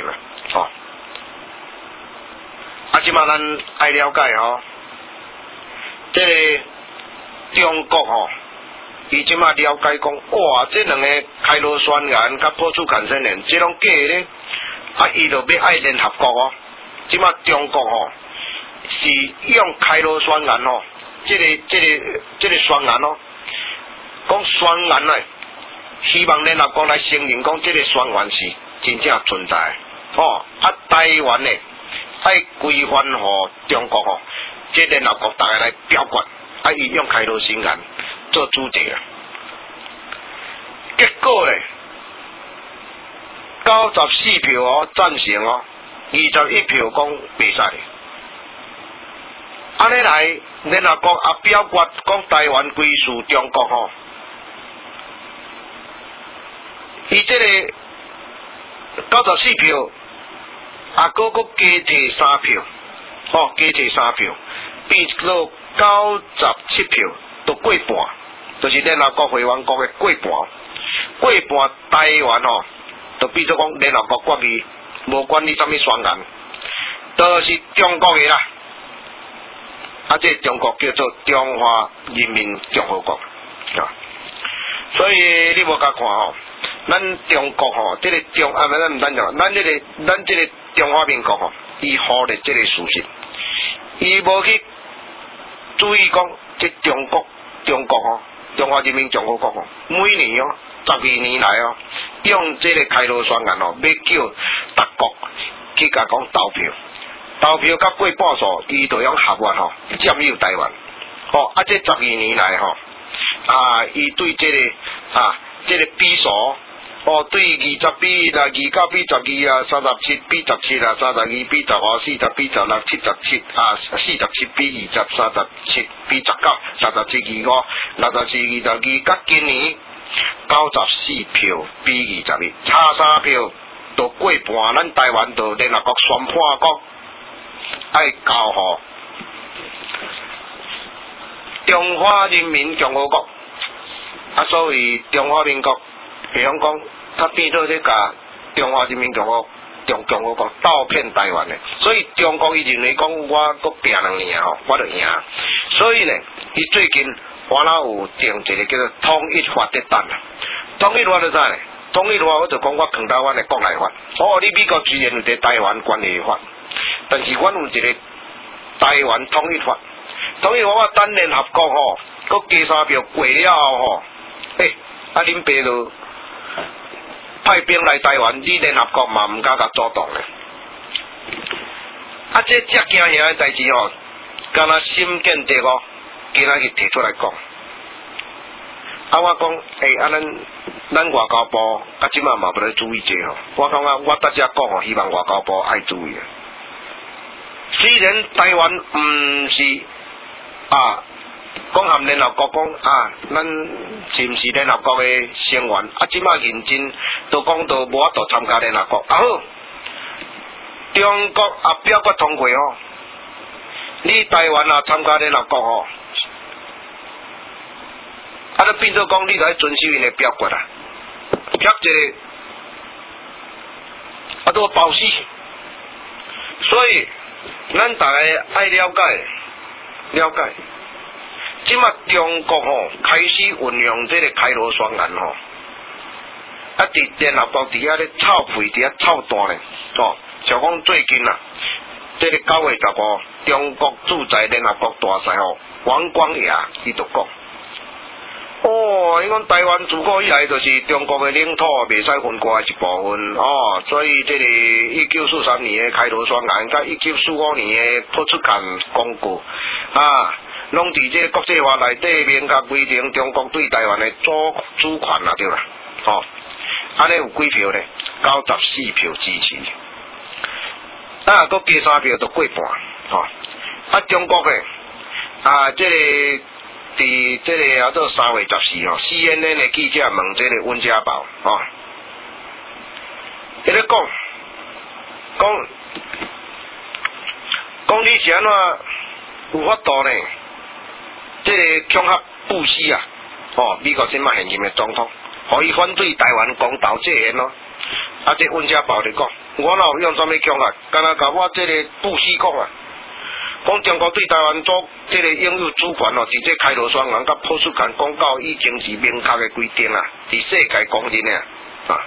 即马咱爱了解这个中国伊即马了解讲，这两个开罗宣言甲波茨坎宣言，这拢假咧。伊就要爱联合国即马中国是用开罗宣言这个宣言讲宣言希望联合国来承认讲这个宣言是真正存在台湾呢爱规范吼中国吼，即联合国大家来表决，啊伊用开罗宣言做主题啊。结果咧，94票哦赞成哦，21票讲袂使。安尼来，联合国也表决讲台湾归属中国吼。伊这个94票，啊，佫加摕3票，哦，加摕3票，变做97票，都过半，就是联合国会员国的过半，过半台湾吼，就变做讲联合国决议，无管你啥物宣言，都是中国的啦。啊，这中国叫做中华人民共和国啊，所以你无甲看吼。咱中国吼，这个咱毋单讲，咱这个中华民国吼，伊忽略这个事实，伊无去注意讲，这中国吼，中华人民共和国吼，每年哦，12年来哦，用这个开罗宣言哦，要叫各国去甲讲投票甲过半数，伊就用合约吼占有台湾，哦，啊，这12年来吼，啊，伊对这个这个比数。哦，对20比啦，29比12啊，37比17啊，32比15，40比16，77啊，47比20，37比19，37 25，64 22，甲今年94票比21，差3票都过半，咱台湾就联合国宣判讲爱交互中华人民共和国，啊，所以中华民国比方讲。他变做这甲中华人民共和国倒骗台湾的，所以中国伊认为讲我搁拼2年吼，我就赢。所以呢，伊最近我哪有定一个叫做统一法在等啊。统一法就啥呢？统一法我就讲我扛到阮的国内法。哦，你美国虽然有一个台湾关系法，但是阮有一个台湾统一法。统一法我等联合国吼，搁加3票过了后吼，啊恁爸就。派兵来台湾，你联合国嘛毋敢甲主动咧。啊，这遮惊吓的代志吼，敢若新建第五今仔日提出来讲。啊，我讲，啊，咱外交部啊，即马嘛无咧注意这吼。我感觉我搭遮讲吼，希望外交部爱注意。虽然台湾毋是讲含联合国讲咱是毋是联合国的成员？啊，即马认真都讲到无法度参加联合国。啊好，中国也表决通过哦，你台湾也参加联合国哦，啊，就变做讲你来遵守因的表决啦，表一个都保死。所以咱大家爱了解。即马中国吼开始运用这个开罗宣言吼，啊，伫联合国底下咧臭屁，伫遐臭蛋咧，哦，像讲最近啊，这个9月15，中国驻在联合国大使吼王光亚伊就讲，哦，伊讲台湾自古以来就是中国的领土，袂使分割的一部分哦，所以这个1943年的开罗宣言，甲1945年的波茨坦公告啊。拢伫这国际法内底明确规定中国对台湾的主权啦，对啦，吼，安尼有几票呢？94票支持，啊，搁加3票就过半，吼，啊，中国的这个伫这个叫做3月14号 ，CNN 的记者问这个温家宝，吼，伊咧讲你是安怎有法度呢？这个恐吓布希啊，美国即马现任的总统，互伊反对台湾公投制宪咯。啊，这温家宝就讲，我哪有用什么恐吓？敢若甲我这个布希讲啊，讲中国对台湾做这个拥有主权哦，伫这开罗宣言甲波茨坦公告已经是明确的规定啦，伫世界公认的啊。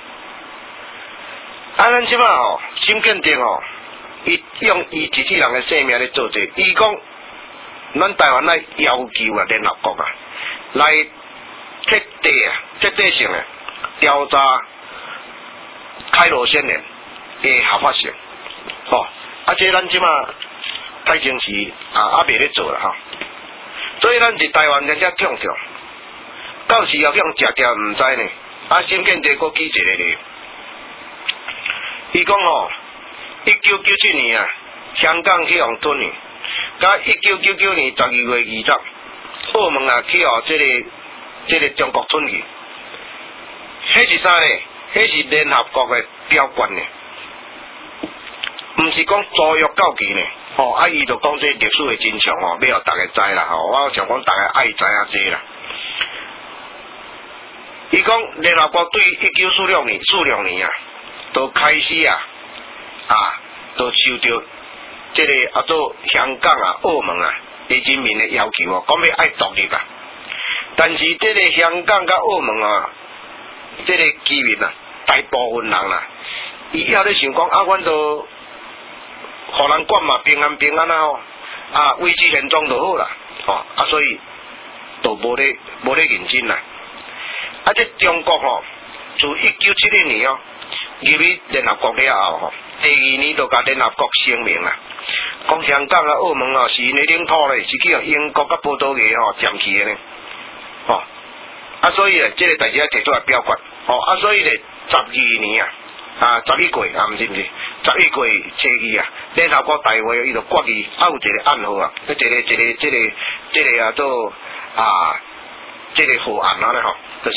咱即马新建定伊用伊自己人的性命咧做这，伊讲。咱台湾来要求联合国来彻底性的调查开罗宣言的合法性， 这咱即马太清时未咧做啦吼。所以咱伫台湾真正强调，到时后向食条毋知呢。新建地国举一个例，伊讲1997年香港去互吞去，甲1999年12月20，澳门去互这个中国吞去，迄是啥呢？迄是联合国的标准呢，毋是讲租约到期呢。伊就讲这历史的真相要互大家知啦我想讲大家爱知这啦。伊讲联合国对1946年都开始都受到这个做香港澳门的人民的要求讲要爱独立但是这个香港甲澳门这个居民大部分人伊也咧想讲阮都互人管嘛平安维持现状就好啦所以都无咧认真啦。这中国自1970年入去联合国了后第2年就甲联合国声明啦，讲香港澳门是因的领土咧，是去互英国甲葡萄牙占去的呢。所以这个代志提出来表决所以咧12年11月毋是11月初2联合国大会伊就决议有一个暗号这个做这个法案咧就是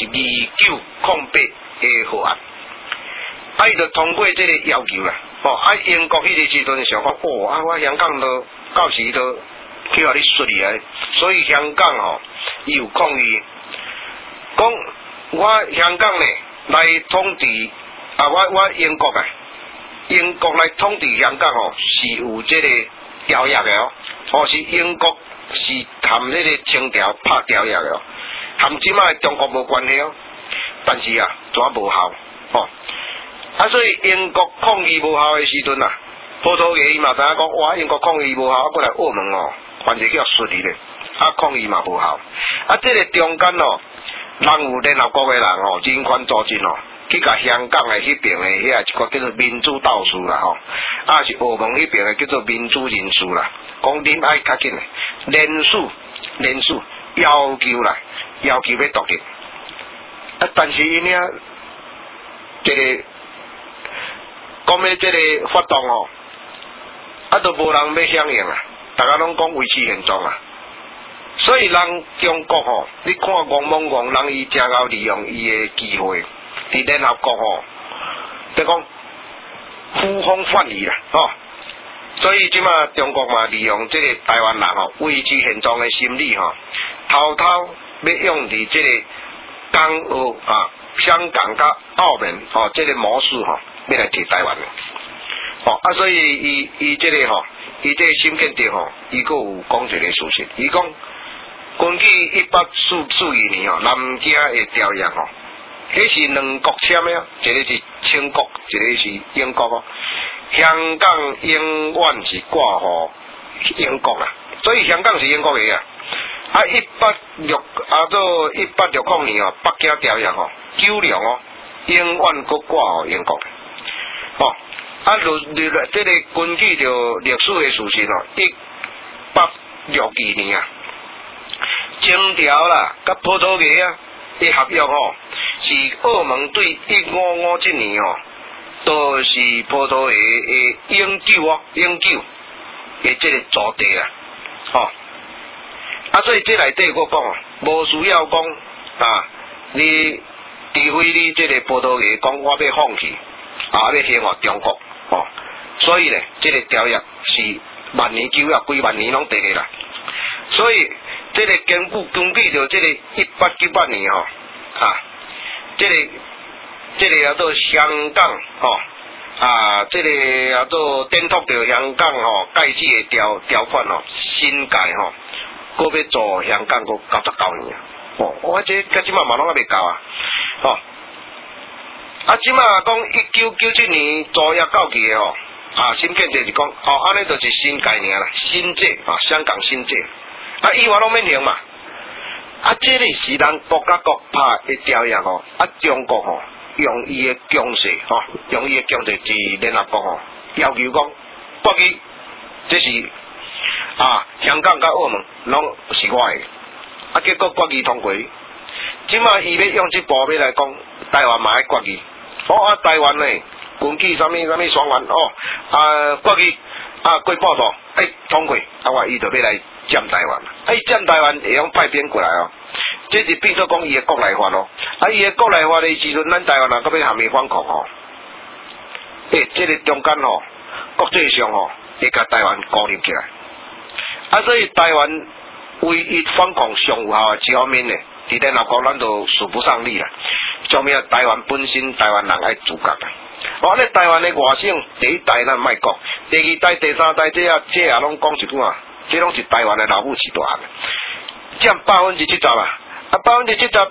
2908的法案，伊就通过这个要求啦。英国迄个时阵想讲，我香港都到时都去互你顺利所以香港伊有抗议，讲我香港呢来统治我英国来统治香港是有这个条约的是英国是含迄个清朝拍条约的含即卖中国无关系但是怎无效所以英国抗议无效的时阵葡萄牙伊嘛知影讲英国抗议无效过来澳门反正叫顺利咧抗议嘛无效这个中间人有联合国的人人权组织去甲香港的迄边的一个叫做民主斗士啦是澳门迄边的叫做民主人士啦，讲恁爱较紧的联署要求要独立但是因这个讲的这个发动都无人要响应大家拢讲维持现状所以人中国你看戆懵戆，人伊正够利用伊的机会，伫联合国就讲呼风唤雨啦所以即马中国嘛利用这个台湾人维持现状的心理偷偷要用伫这个港澳香港甲澳门这个模式要来摕台湾的所以伊这个伊这个新建地伊佫有讲一个事实，伊讲根据1842年南京的条约迄是两国签的一个是清国，一个是英国香港永远是挂互英国所以香港是英国的1860年北京条约96永远佫挂互英国这个根据着历史的事实1862年清朝啦甲葡萄牙的合约是澳门对1557年都是葡萄牙的永久的这个租地所以这内底我讲无需要讲你除非你这个葡萄牙讲我要放弃要听话中国所以呢这个条约是万年久几万年拢伫咧啦，所以这个根据着这个1898年这个叫做香港这个叫做颠覆着香港盖子的条款新界佫要做香港佫99年我这甲即马嘛拢还未到即马讲1997年租约到期的新建制是讲安尼就是新概念啦，新制香港新制以外拢免行嘛这个是咱国甲国拍的条约中国用伊的强势用伊的强势伫联合国要求讲国语，这是香港甲澳门拢是我的，结果国语通过，即马伊要用这部要来讲台湾嘛爱国语，台湾呢，军纪什么双元国语过报道，通过，我伊就要来占台湾，占台湾会用派兵过来这是变做讲伊的国内法伊的国内法的时阵，咱台湾人搁要含伊反抗这个中间国际上会甲台湾孤立起来，所以台湾唯一反抗上有效的一方面呢，伫联合国咱就数不上力啦。证明台湾本身台湾人爱自觉咧台湾的外省第一代咱莫讲，第二代、第三代这也拢讲一句这拢是台湾的老母鸡大占70%啦，70%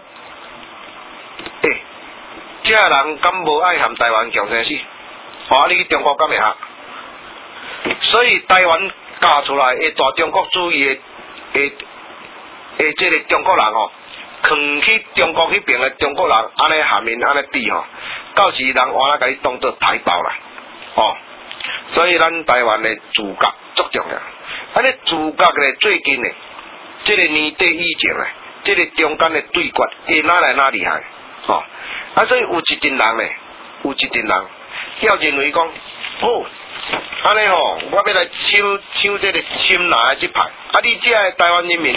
这人敢无爱含台湾强生死？你去中国敢会合？所以台湾教出来的大中国主义的这个中国人囥去中国迄边的中国人，安尼下面安尼比到时人换甲伊当作台胞啦，所以咱台湾的自觉足重要。尼自觉咧，最近咧，这个年底以前咧，这个中间的对决，伊哪来哪厉害？所以有一群人咧，要认为讲，安尼我要来抢这个深蓝的这派，你这个台湾人民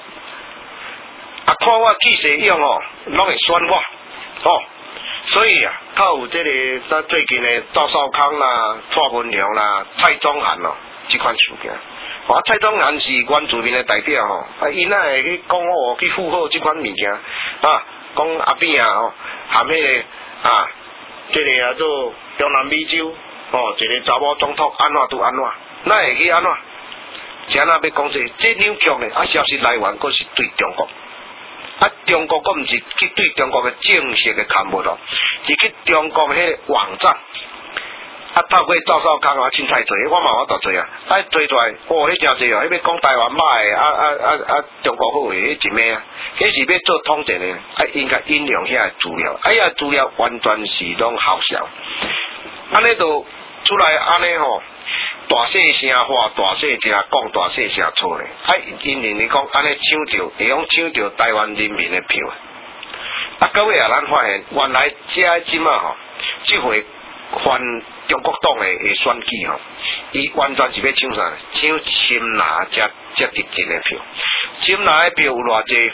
看我气势用拢会选我，所以靠有这个最近的赵少康啦、蔡文良啦、蔡宗涵这款事件。蔡宗涵是原住民的代表伊哪会去讲去附和这款物件讲阿扁含迄个这个叫做中南美洲一个查某总统安怎都安怎，哪会去安怎？怎要讲这扭曲呢？消息来源佫是对中国。中国佫毋是去对中国的正式的刊物是去中国迄个网站透过赵少康凊彩做，我嘛做做做出来迄真济迄要讲台湾歹的中国好的迄一枚迄是要做统战的应该引用遐资料遐资料完全是拢好笑，安尼就出来安尼大细声话，大细声讲，大细声错咧。因为你讲安尼抢着，会用抢着台湾人民的票。各位咱发现，原来即马这回反中国党的选举伊完全是要抢啥？抢深蓝这特定的票。深蓝的票有偌济？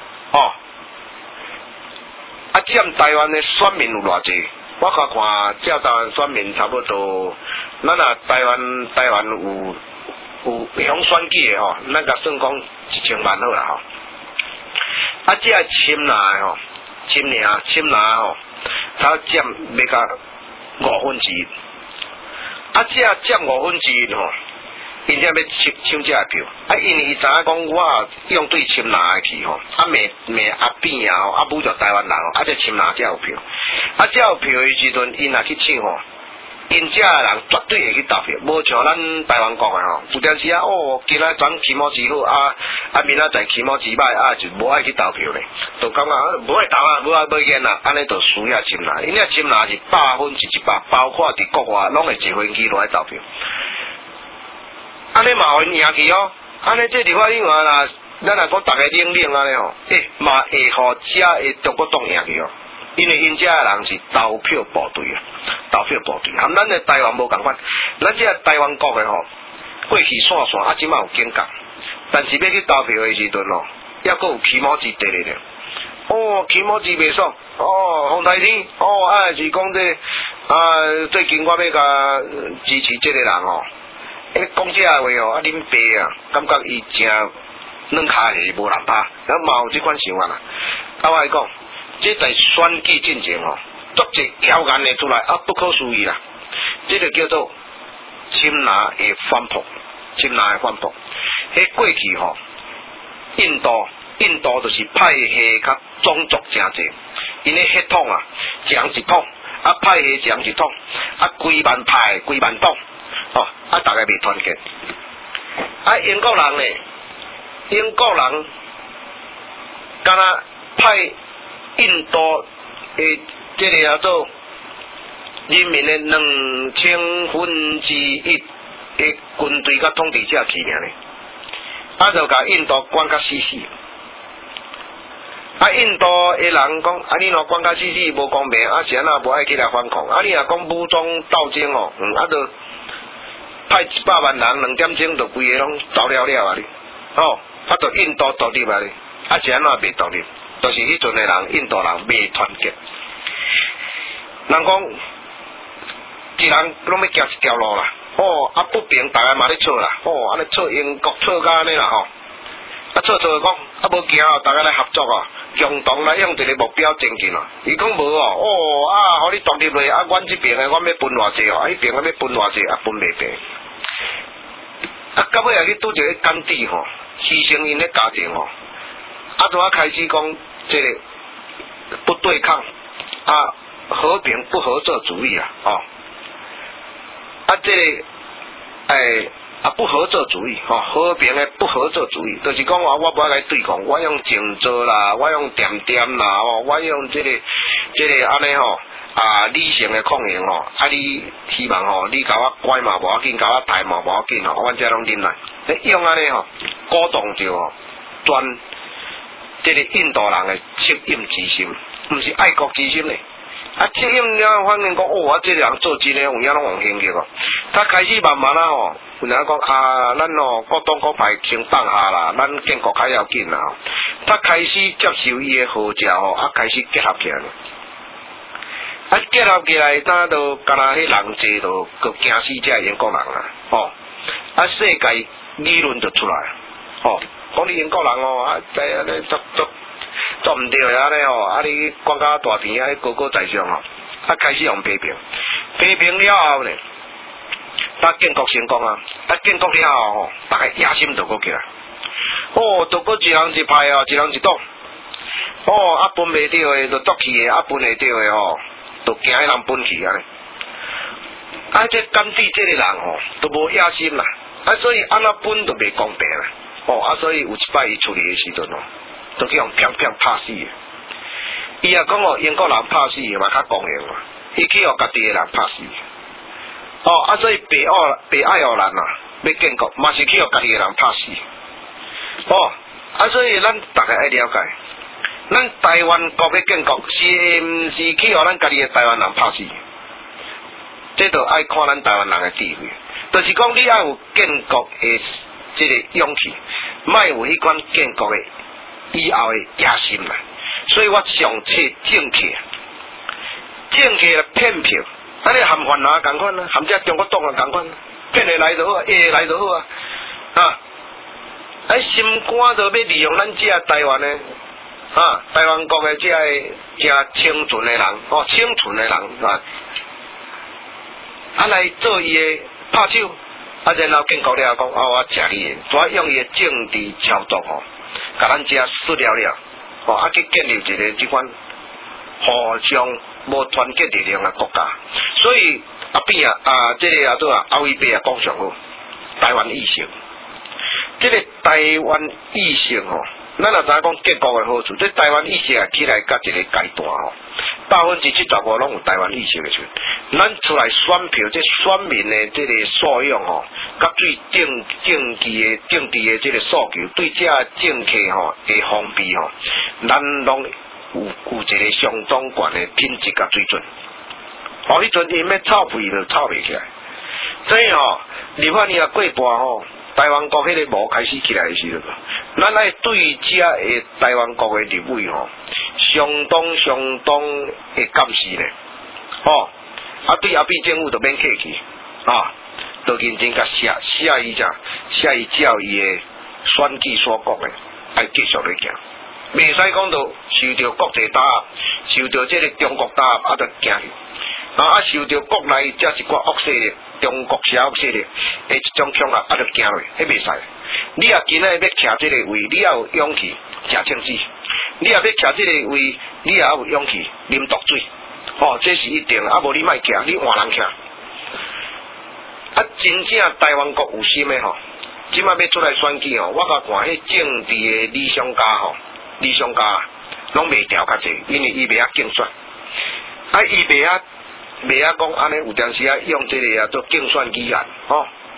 占台湾的选民有偌济？我看照台湾选民差不多，咱台湾有响选举的咱甲算讲1000万好啦这深蓝的深蓝它占要甲1/5，这占1/5因这要抢这票，因为伊知影讲我用对深蓝的去骂阿扁侮辱台湾人这深蓝才有票，这有票的时阵，因若去抢因这人绝对会去投票，无像咱台湾国的有阵时今仔转期末之好明仔载期末之歹就无爱去投票咧，就感觉无爱投无爱买烟安尼就输遐深蓝，因深蓝是100%，包括伫国外拢会一分期落来投票。安尼嘛会赢去安尼这立法院啦，咱若讲大家领安尼嘛会互这的中国党赢去因为因这人是投票部队含咱的台湾无共款，咱这台湾国的过去线即马有警觉，但是要去投票的时阵还佫有起毛字第咧起毛字袂爽洪台天是讲最近我要甲支持这个人讲这话恁爸感觉伊真软脚下无人拍，咱嘛有这款想法啦。我来讲，这在选举进前足一谣言的出来不可思议啦。这个叫做深蓝的反扑，迄过去印度就是派系较种族真济，因的血统强一统，派系强一统，规万派规万党。大家袂团结。英国人敢若派印度的这个叫做人民的1/2000 诶军队甲统治者去尔呢，啊就甲印度管甲死死。啊，印度诶人讲，啊，你若管甲死死无公平，啊，是安那无爱起来反抗，啊，你若讲武装斗争吼，啊，就派100万人2点钟就规个拢走了了啊哩，吼，啊，就印度独立啊哩，啊，是安那未独立，就是迄阵诶人，印度人未团结，人讲，一人拢要行一条路啦，哦，啊，不平大家嘛咧吵啦，哦，安尼吵英国吵甲安尼啦吼，啊，吵讲，啊，无行哦，大家来合作哦。共同来向一个目标前进哦。伊讲无哦，哦啊，互你独立落，啊，阮这边的阮要分偌济哦，迄边阮要分偌济，啊，分袂平。啊，到尾啊，去拄着迄甘地吼，牺牲因咧家庭吼，啊，拄啊开始讲这个不对抗，啊，和平不合作主义啊，哦，啊，这个啊，不合作主义，吼，和平的不合作主义，就是讲我无来对抗，我用静坐啦，我用点点啦，哦，我用这个安尼吼，啊，理性的抗衡吼，啊，你希望吼，你甲我拐嘛无要紧，甲我抬嘛无要紧吼，阮遮拢忍耐，用安尼吼，鼓动着吼，全这个印度人的恻隐之心，毋是爱国之心咧。啊，恻隐了，反正讲哦，我这个人做真诶，有影拢有兴趣哦。他开始慢慢啊吼，有人讲啊，咱哦各党各派先放下啦，咱建国较要紧啦。他开始接受伊诶号召吼，啊开始结合起来。啊结合起来，呾都敢若迄人济都佮惊死遮英国人啦，吼。啊世界理论就出来，吼，讲你英国人哦，啊在安尼做毋对啊咧吼，啊你管甲大田啊，高高在上吼，啊开始用批评，批评了后呢，咱建国成功啊，啊建国了后吼，大家野心就过起来，哦，就过一人一派哦，一人一党，哦，啊分袂着诶就作去诶，啊分会着诶吼，就惊迄人分去啊咧，啊这甘地这个人吼，都无野心啦，啊所以安那分就袂公平啦，哦，啊所以有一摆伊处理诶时阵哦。都去用偏偏拍死的，伊也讲哦，英国人拍死的嘛较公平嘛，伊去互家己的人拍死。哦，啊，所以北爱尔兰啊，要建国嘛是去互家己的人拍死。哦，啊，所以咱大家爱了解，咱台湾国要建国是毋是去互咱家己的台湾人拍死？这就爱看咱台湾人的智慧，就是讲你爱有建国的这个勇气，莫有迄款建国的。以后的野心啦，所以我上册正气来骗票，咱你含犯啊共款啊，含遮中国党啊共款，骗来来就好，下来就好啊，啊，心肝就要利用咱遮台湾的，啊，台湾国的遮清纯的人，哦，清纯的人啊，来做伊的拍手，啊，然后建国了讲，啊，我吃你的，主用伊的政治操作吼。甲咱遮输了了，哦，啊去建立一个即款互相无团结力量的国家，所以边这个都后尾辈讲上好，台湾意识，这个台湾意识吼，咱也知影讲建国的好处，这台湾意识啊起来甲一个阶段吼，75%拢有台湾意识的出，咱出来选票，这选民的这个素养吼。甲对政治的这个诉求，对这政客吼的封闭吼，咱拢有一个相当悬的品质甲水准。哦，迄阵因要臭屁就臭袂起来，所以吼，立法年啊过半吼，台湾国迄个无开始起来的时候，咱爱对这个台湾国的立委吼，相当的感谢咧。哦，啊对阿扁政府就免客气啊。都认真甲写伊照伊的选举所讲的，爱继续来行，袂使讲到受到国际打压，受到这个中国打压，就行去，啊受到国内这一寡恶势力，中国社恶势力的一种恐吓，就行落，迄袂使。你也今日要徛这个位，你也有勇气食清水；你也要徛这个位，你也有勇气啉毒水。哦，这是一定，啊无你莫徛，你换人徛。啊，真正台湾国有心的吼，即摆要出来选举吼，我甲看迄政治的理想家吼，拢袂调较济，因为伊袂晓竞选，啊，伊袂晓讲安尼有阵时啊用这个做竞选语言吼，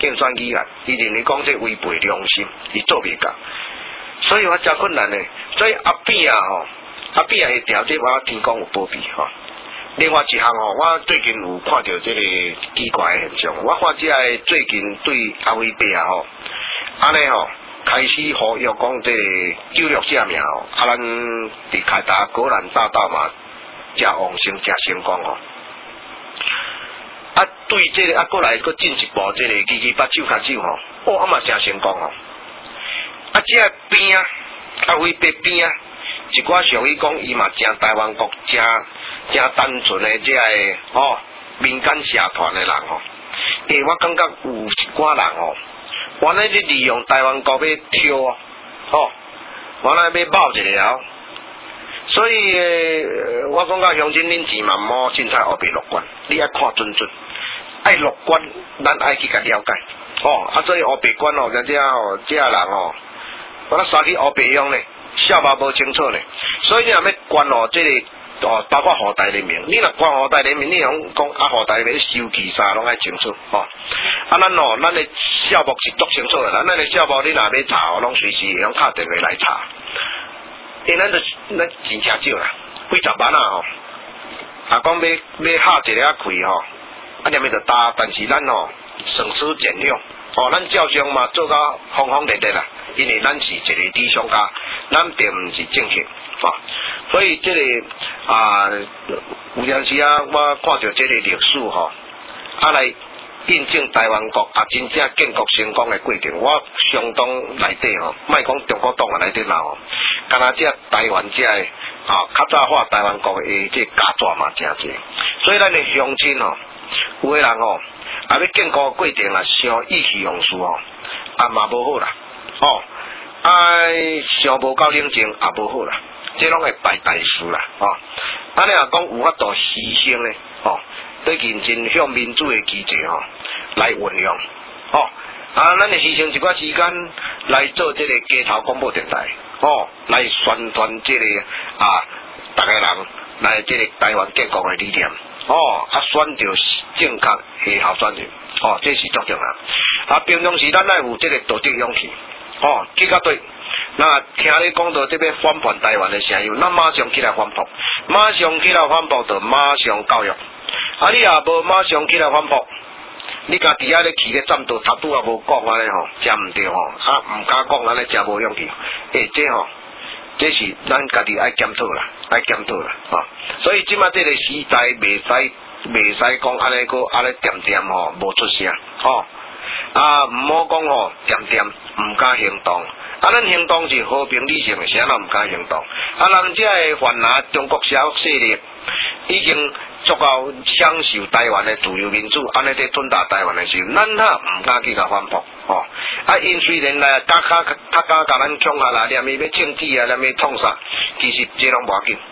竞选议员，伊认为讲这违背良心，伊做袂到，所以我真困难呢。所以阿扁啊吼，阿扁会调这我听讲有保庇吼。另外一项吼，我最近有看到这个奇怪的现象，我看这个最近对阿伟伯啊吼，安尼吼开始呼吁讲这个救弱者命吼，啊咱伫凯达果然大道嘛，真旺盛真成功哦。啊，对这个过来进一步这个支把手卡手吼，嘛真成功哦。啊，这个边啊，阿伟伯边啊，一寡属于讲伊嘛真台湾国真单纯的这个民间社团的人吼，我感觉有一寡人吼，原来是利用台湾国要挑原来要冒一个所以我感觉乡亲恁钱嘛莫凊彩后边乐观，你爱看准，爱乐观，咱爱去甲了解所以后边管这人我那杀去后边乡呢，小嘛无清楚呢，所以你若要管这个。包括河台人民，你若管河台人民，你讲河台人收气啥拢爱清楚咱的校务是足清楚的啦，咱的校务你若要查拢随时用打电话来查，因咱钱诚少啦，几十万讲要下一个开念咪就大，但是咱省吃俭用咱照常嘛做到方方面面啦，因为咱是一个理想家，咱并唔是政客所以这个有阵时我看到这个历史来印证台湾国真正建国成功的过程，我相当内底莫讲中国党内底闹敢若这台湾这个较早化台湾国的这假纸嘛真济，所以咱的乡亲有的人要建国的过程想意气用事嘛无好啦想无够冷静也无好啦。这拢会败大事啦你若讲有法度牺牲咧对认真向民主的机制来运用咱会牺牲一寡时间来做这个街头广播电台来宣传这个大家人来这个台湾建国的理念选到正确的候选人这是足重要平常时咱要有这个道德勇气去到对。那听你讲到这边反叛台湾的声音，咱马上起来反扑，马上起来反扑就马上教育。你也无马上起来反扑，你家己咧去咧战斗，头拄也无讲安尼真唔对唔敢讲安尼真无勇气。这是咱家己爱检讨啦，所以即马这个时代袂使讲安尼个安尼点无出声唔好讲点唔敢行动。咱行动是和平理性的，谁人唔敢行动？人这个泛拿中国社会势力已经足够享受台湾的自由民主，安尼在吞打台湾的时候，咱唔敢去甲反扑因虽然来甲咱抢下来，念伊要政治念伊创啥，其实这拢无要紧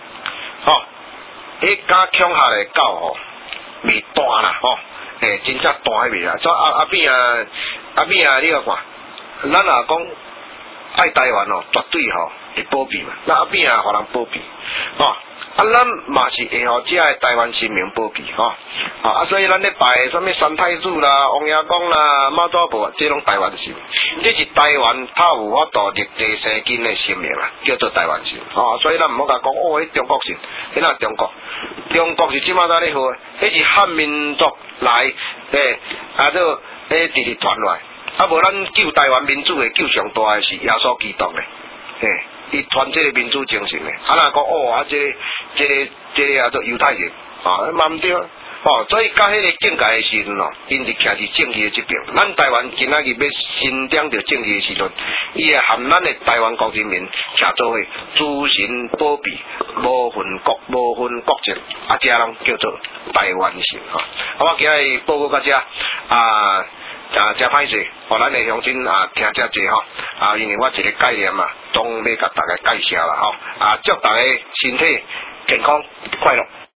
甲抢下来狗未大啦真正大迄未啦。所以阿扁你个看，咱若讲。爱台湾绝对会保庇嘛，那阿扁互人保庇咱嘛是会互这个台湾人民保庇所以咱咧拜什么三太子啦、王爷公啦、马祖婆，这拢台湾人，这是台湾他有法度立地生根的生命叫做台湾人所以咱唔好甲讲迄中国人，迄中国是即马在咧好，迄是汉民族来直直传来。无咱救台湾民主的救上大的是耶稣基督的，伊传这个民主精神的。若讲这个做犹太人嘛唔对所以甲迄个境界的时阵因是徛伫正义的这边。咱台湾今仔日要伸张着正义的时阵，伊会含咱的台湾国人民徛做伙，诸神保庇，无分国籍，这拢叫做台湾人我今日报告到这真歹势，咱的乡亲听遮济因为我一个概念总要甲大家介绍啦祝大家身体健康快乐。